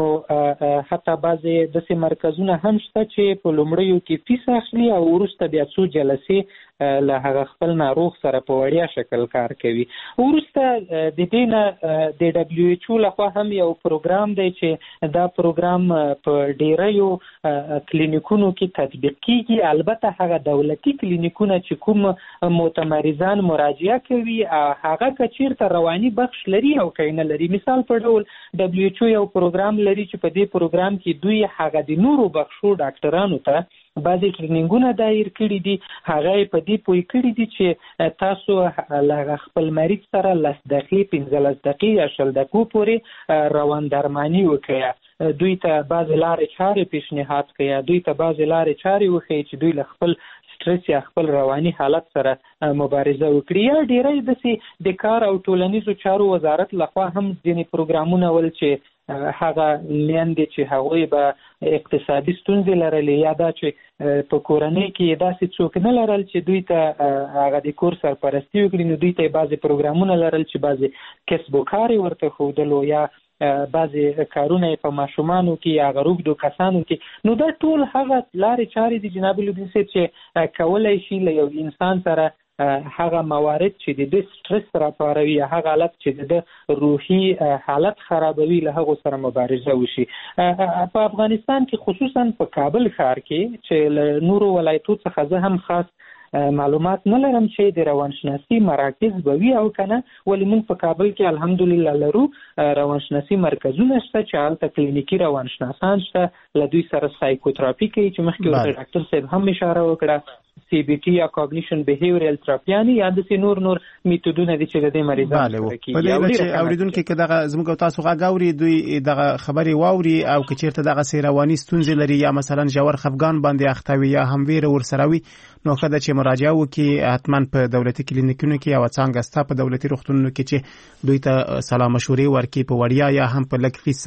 حتی بعضې داسې مرکزونه هم شته چې په لومړیو کې فیس اخلي او وروسته بیا څو جلسې له هغه خپل ناروغ سره په وړیا شکل کار کوي. وروسته د دې نه د دبلیو ایچ او لخوا هم یو پروګرام دی چې دا پروګرام په ډیریو کلینیکونو کې تطبیق کیږي. البته هغه دولتي کلینیکونه چې کوم متمرزان مراجعه کوي هغه که چیرته رواني بخش لري او که نه لري، مثال په ډول دبلیو ایچ او یو پروګرام لري چې په دې پروګرام کې دوی هغه د نورو بخشو ډاکټرانو ته بعضې ټریننګونه دایر کړي دي. هغه یې په دې پوه کړي دي چې تاسو له خپل مریض سره 10 دقیقې 15 دقیقې یا 20 دقیقو پورې روان درماني وکړي. دوی ته بعضې لارې چارې پیشنهاد کړي، دوی ته بعضې لارې چارې وښیي چې دوی له خپل سټرس یا خپل رواني حالت سره مبارزه وکړي. یا ډیری داسې د کار او ټولنیزو چارو وزارت لخوا هم ځینې پروګرامونه ول چې هغه میندې چې هغوی به اقتصادي ستونزې لرلې یا دا چې په کورنۍ کې داسې څوک نه لرل چې دوی ته هغه د کور سرپرستي وکړي، نو دوی ته یې بعضې پروګرامونه لرل چې بعضې کسب و کار یې ورته ښودلو یا بعضې کارونه یې په ماشومانو کې یا هغه روږدو کسانو کې. نو دا ټول هغه لارې چارې دي جناب لودین صاحب چې کولی شي له یو انسان سره هغه موارد چې د دې سټرس راپاروي یا هغه حالت چې د روحي حالت خرابوي له هغو سره مبارزه وشي. په افغانستان کې خصوصا په کابل ښار کې چې له نورو ولایتو څخه زه هم خاص معلومات نه لرم چې د روانشناسي مراکز به وي او کنه، ولې موږ په کابل کې الحمدلله لرو روانشناسي مرکزونه شته چې هلته کلینیکي روانشناسان شته، له دوی سره سایکوتراپي کوي چې مخکې ورته ډاکټر صاحب هم اشاره وکړه. سی بی ټي یا کاګنیشن بیهیویرل تراپیانې یا داسې نور میتودونه دي چې د دې مریضانو سره کېږي.
په دې چې اورېدونکي که دغه زموږ او تاسو غږ اوري دوی دغه خبرې واوري او که چېرته دغسې رواني ستونزې لري یا مثلا ژور خفګان باندې اخته وي یا هم ویره ورسره وي، نو ښه ده چې مراجعه وکړي حتما په دولتي کلینیکونو کې او څانګه سته په دولتي روغتونونو کې چې دوی ته سلا مشورې ورکړي په وړیا یا هم په لږ فیس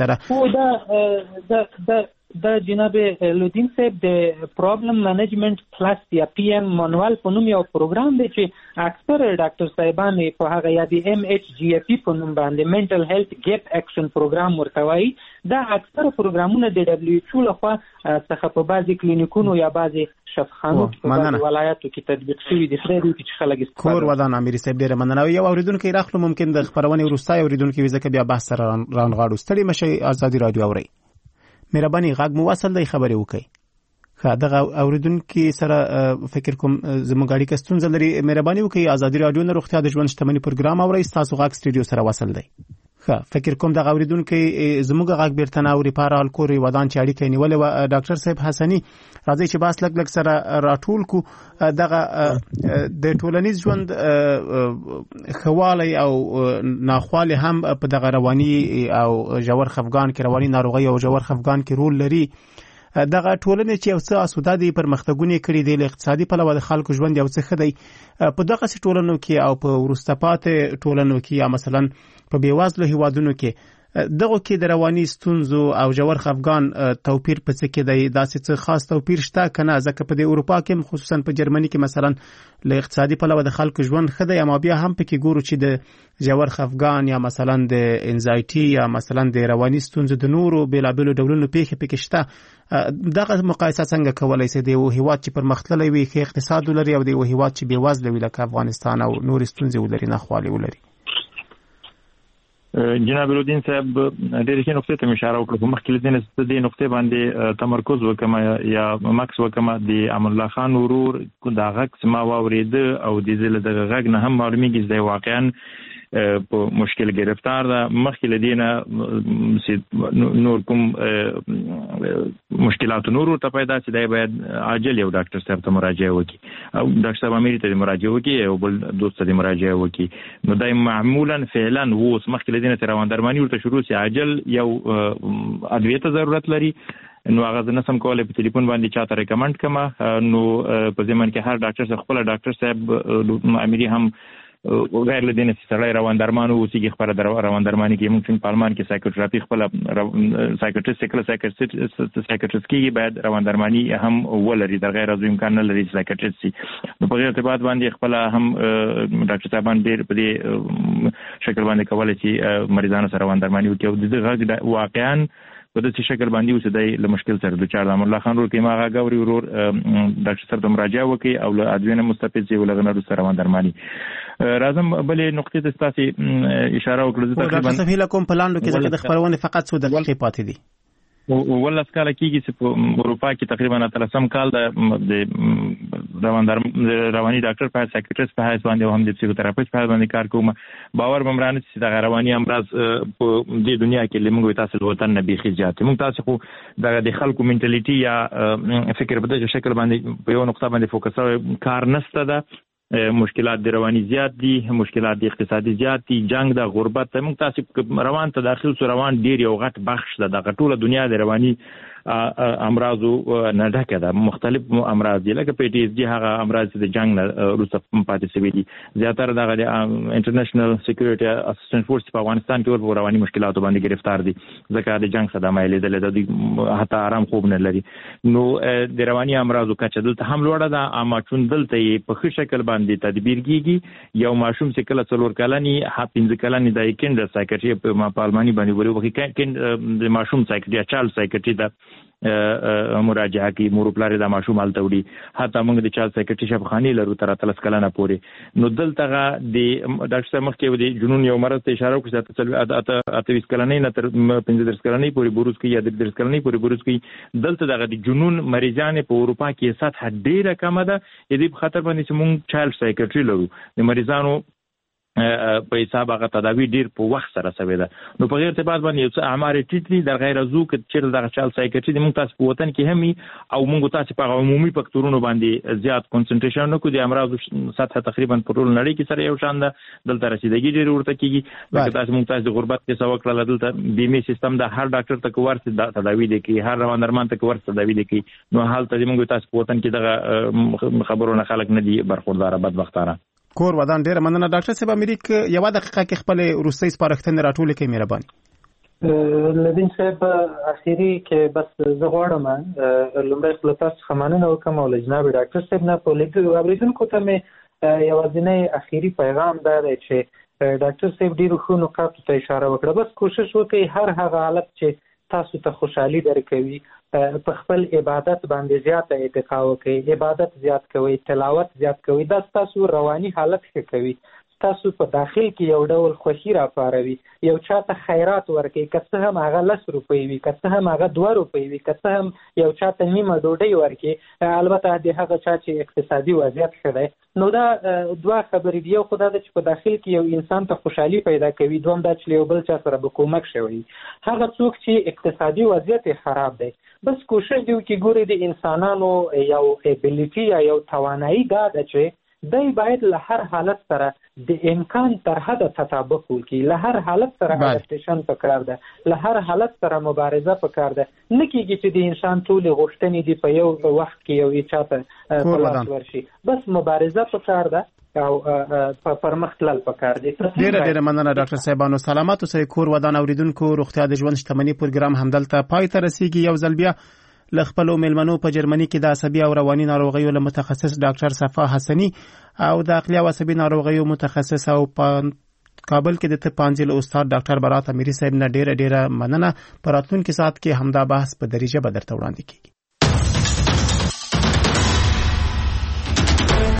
سره.
دا جناب لودین صاحب د پرابلم مینجمنت پلس یا پی ام مانوال په نوم یو پروګرام دی چې اکثر ډاکټر صاحبان په هغه یا د ام ایچ جی اف پی په نوم باندې منټل هیلث ګیپ اکشن پروګرام ورته وایي. دا اکثر پروګرامونه د دبلیو ایچ او لخوا څخه په بعضې کلینیکونو یا بعضې شفاخانو په بعضې ولایاتو کې تطبیق شوي دي. خدای دې وکړي چې خلک استفاده
کور ودان امیر صاحب ډېره مننه. یو اورېدونکی راخلو ممکن د خپرونې وروستی اورېدونکی وي ځکه بیا بحث سره رانغاړو. ستړي مشئ، ازادي راډیو اورئ. مهرباني غږ مو وصل دی، خبرې وکړئ. ښه دغه اورېدونکي سره فکر کوم زموږ اړیکه ستونزه لري. مهرباني وکړئ ازادي راډیو نه روغتیا د ژوند شتمني پروګرام اورئ. ستاسو غږ سټوډیو سره وصل دی. فکر کوم د اوریدونکو زموږ غږ بیرته ناوري پارال کوري ودان چې اړیکه نیولې و ډاکټر صاحب حسني راځي چې باس لګ سره راټول کو دغه د ټولنیز ژوند خواله او ناخواله هم په دغه رواني او جوړ خفقان کې رواني ناروغي او جوړ خفقان کې رول لري دغه ټولنه چې یو څه اسوده دي پرمختګونه کړي دي له اقتصادي پلوه د خلکو ژوند یو څه خدای په دغه ټولنو کې او په ورستپات ټولنو کې یا مثلا په بیوازلو هیوادونو کې دغه کې د رواني ستونزو او جوړ خفقان توپیر په څه کې دی داسې څه خاص توپیر شته کنه ځکه په د اروپا کې خصوصا په جرمني کې مثلا له اقتصادي پلوه د خلکو ژوند خدای اما بیا هم پکې ګورو چې د جوړ خفقان یا مثلا د انزایټي یا مثلا د رواني ستونزو د نورو بیلابلو ډولونو پیښې پکې شته دغه مقایسه څنګه کولای شي د یو هیواد چې پرمختللی وي ښه اقتصاد ولري او د یو هیواد چې بیوازله وي لکه افغانستان او نور ستونزې ولري ناخوالې ولري
جناب الدین صاحب ډېر ښه نقطې ته اشاره وکړه مخکې له دې نقطې باندې تمرکز وکم یا ماکس وکم د امان الله خان ورور دا غږ سما واورید او د زله د غږ نه هم معلومیږي چې واقعا په مشکل گرفتار ده مخکې له دینه نور کوم مشکلات نور ته پیدا چې دی باید عاجل یو ډاکټر صاحب ته مراجعه وکړي او ډاکټر صاحب امیر ته مراجعه وکړي او بل دوست ته مراجعه وکړي نو دای معمولا فعلا وو مخکې له دینه روان درمانی ورته شروع سي عاجل یو ادویه ته ضرورت لري نو هغه نه سم کولای په ټلیفون باندې چاته ریکمند کما نو په ځمن کې هر ډاکټر صاحب خپل ډاکټر صاحب امیر هم غیر لدینه سړی روان درمانو اوسېږي خبره روان درمانی کې ممکن پالمان کې سایکوتراپي خپل سایکوټریست کې باید روان درمانی هم ولري د غیر عضوي امکان نه لري سایکوټریست نو په غیر ارتباط باندې خپل هم ډاکټر صاحبان ډېر په دې شکل باندې کولای شي مریضانو سره روان درمانی وکړي او د غږ واقعا په دې شکل باندې اوسېدای له مشکل سره د چار امان الله خان ورور کې ما غاوري ورور ډاکټر صاحب ته مراجعه وکړي او له ادوینه مستفید شي ولغنه سره روان درمانی راځم بلې نقطې ته تاسو اشاره وکړه
تقریبا څه هیله کوم پلاندو کې ځکه د خبرونه فقط څو دقیقې پاتې دي
ولس کال کېږي چې په اروپا کې تقریبا 13 کال د رواني ډاکټر په سایکیټریست په حیث باندې هم د پسیکوتراپیست په حیث باندې کار کوم باور بمرانه چې د رواني امراض په دې دنیا کې لمغه تاسو د وطن نه بيخي زیات موږ تاسو خو د خلکو منټالیټي یا فکر په دې شکل باندې په یو نقطه باندې فوکس کار نشته ده مشکلات د رواني زیات دي مشکلات د اقتصادي زیات دي جنگ د غربت موږ تاسو روان ته داخل سو روان ډیر یو غټ بخش ده د ټوله دنیا د رواني امراضو نه ډکه ده مختلف امراض دي لکه پی ټی اس ډي هغه امراض د جنگ نه وروسته پاتې شوي دي زیاتره دغه انټرنیشنل سکیورټي اسسټنټ فورس په افغانستان کې ور رواني مشکلاتو باندې گرفتار دي ځکه د جنگ صدمه لیدل د حتی آرام خوب نه لري نو د رواني امراضو کچه دلته هم لوړه ده اما چون دلته په ښه شکل باندې تدبیر کیږي یو ماشوم چې کله څلور کلنی 15 کلنی د کیندر سایکیټری په پالمانی باندې ورو د ماشوم سایکیټری چایلډ سایکیټری د مراجعه کی مور پلار د ماشوم حالت وړي حتی موږ د چا سایکیټری شفخانی لرو تر 13 کلنه پورې نو دلته د ډاکټر صاحب مخکې د جنون یو مرض ته اشاره وکړه چې 28 کلنې نه تر 15 کلنې پورې بروز کوي یا 10 کلنې پورې بروز کوي دلته دغه د جنون مریضان په اروپا کې سطح ډیره کم ده دې په خاطر باندې چې موږ چایلډ سایکیټری لرو د مریضانو په حساب هغه تداوی ډیر په وخت سره سوي ده نو په غیر ارتباط باندې یو څه اعمار ټیټري د غیر عضو کې چې دغه چال سایکیټری د موږ تاسو په وطن کې همي او موږ تاسو په عمومي فکټورونو باندې زیات کنسنټریشن نکو د امراض سطح تقریبا په ټول نړۍ کې سره یو شان ده دلته رسیدګي ډیر ورته کیږي لکه تاسو موږ تاسو غربت کې سوا کړل دلته بیمه سیستم د هر ډاکټر ته ورته تداوی دی کی هر روان درمان ته ورته تداوی دی کی نو حالت د موږ تاسو په وطن کې دغه خبرونه خلک نه دي برخوردار بدبختانه
کور ودان ډیر مننه ډاکټر صاحب امریک یو دقیقه کې خپل روسي سپارښتنه راټول کړئ مهرباني
لدین صاحب اخیری کې بس زه غواړم لومړی خپل تاسو خمانونه وکم او جناب ډاکټر صاحب نه په لیکلو اوریدونکو ته مې یوازینی اخیری پیغام دا دی چې ډاکټر صاحب ډیرو ښو نقاطو ته اشاره وکړه بس کوشش وکړئ هر هغه حالت چې تاسو ته خوشحالي درکوي په خپل عبادت باندې زیاته اتقا وکړئ عبادت زیات کوئ تلاوت زیات کوئ دا تاسو رواني حالت ښه کوي تاسو په داخل کې یو ډول خوښي راپاروي، یو چاته خیرات ورکړي، که څه هم هغه 10 روپۍ وي، که څه هم هغه 2 روپۍ وي، که څه هم یو چاته نیمه ډوډۍ ورکړي، البته د هغه چا چې اقتصادي وضعیت ښه دی. نو دا دوه خبرې دي. یو خو دا چې په داخل کې یو انسان ته خوشحالي پیدا کوي، دوم دا چې یو بل چا سره به کومک شوی. هغه څوک چې اقتصادي وضعیت خراب دی بس کوشش دی چې ګوري د انسانانو یو ابیلیټي یا یو توانایي دا ده چې دی باید له هر حالت سره د امکان تر حده تطابق وکړي، له هر حالت سره اډاپټیشن پکار ده، له هر حالت سره مبارزه پکار ده. نه کېږي چې د انسان ټولې غوښتنې دي په یو وخت کې یو چاته په لاس ورشي، بس مبارزه پکار ده او پرمخ تلل پکار دي.
ډیره مننه ډاکټر صاحبانو. سلامات اوسئ. کور ودان اوریدونکو، روغتیا د ژوند شتمنۍ پروګرام همدلته پای ته رسیږي. یو ځل بیا له خپلو میلمنو په جرمني کې د عصبي او رواني ناروغیو له متخصص ډاکټر صفا حسني او د عقلي او عصبي ناروغیو متخصص او کابل کې د طب پوهنځي له استاد ډاکټر برات امیري صاحب نه ډیره مننه. په راتلونکي ساعت کې همدا بحث په دریجه به درته وړاندې کیږي.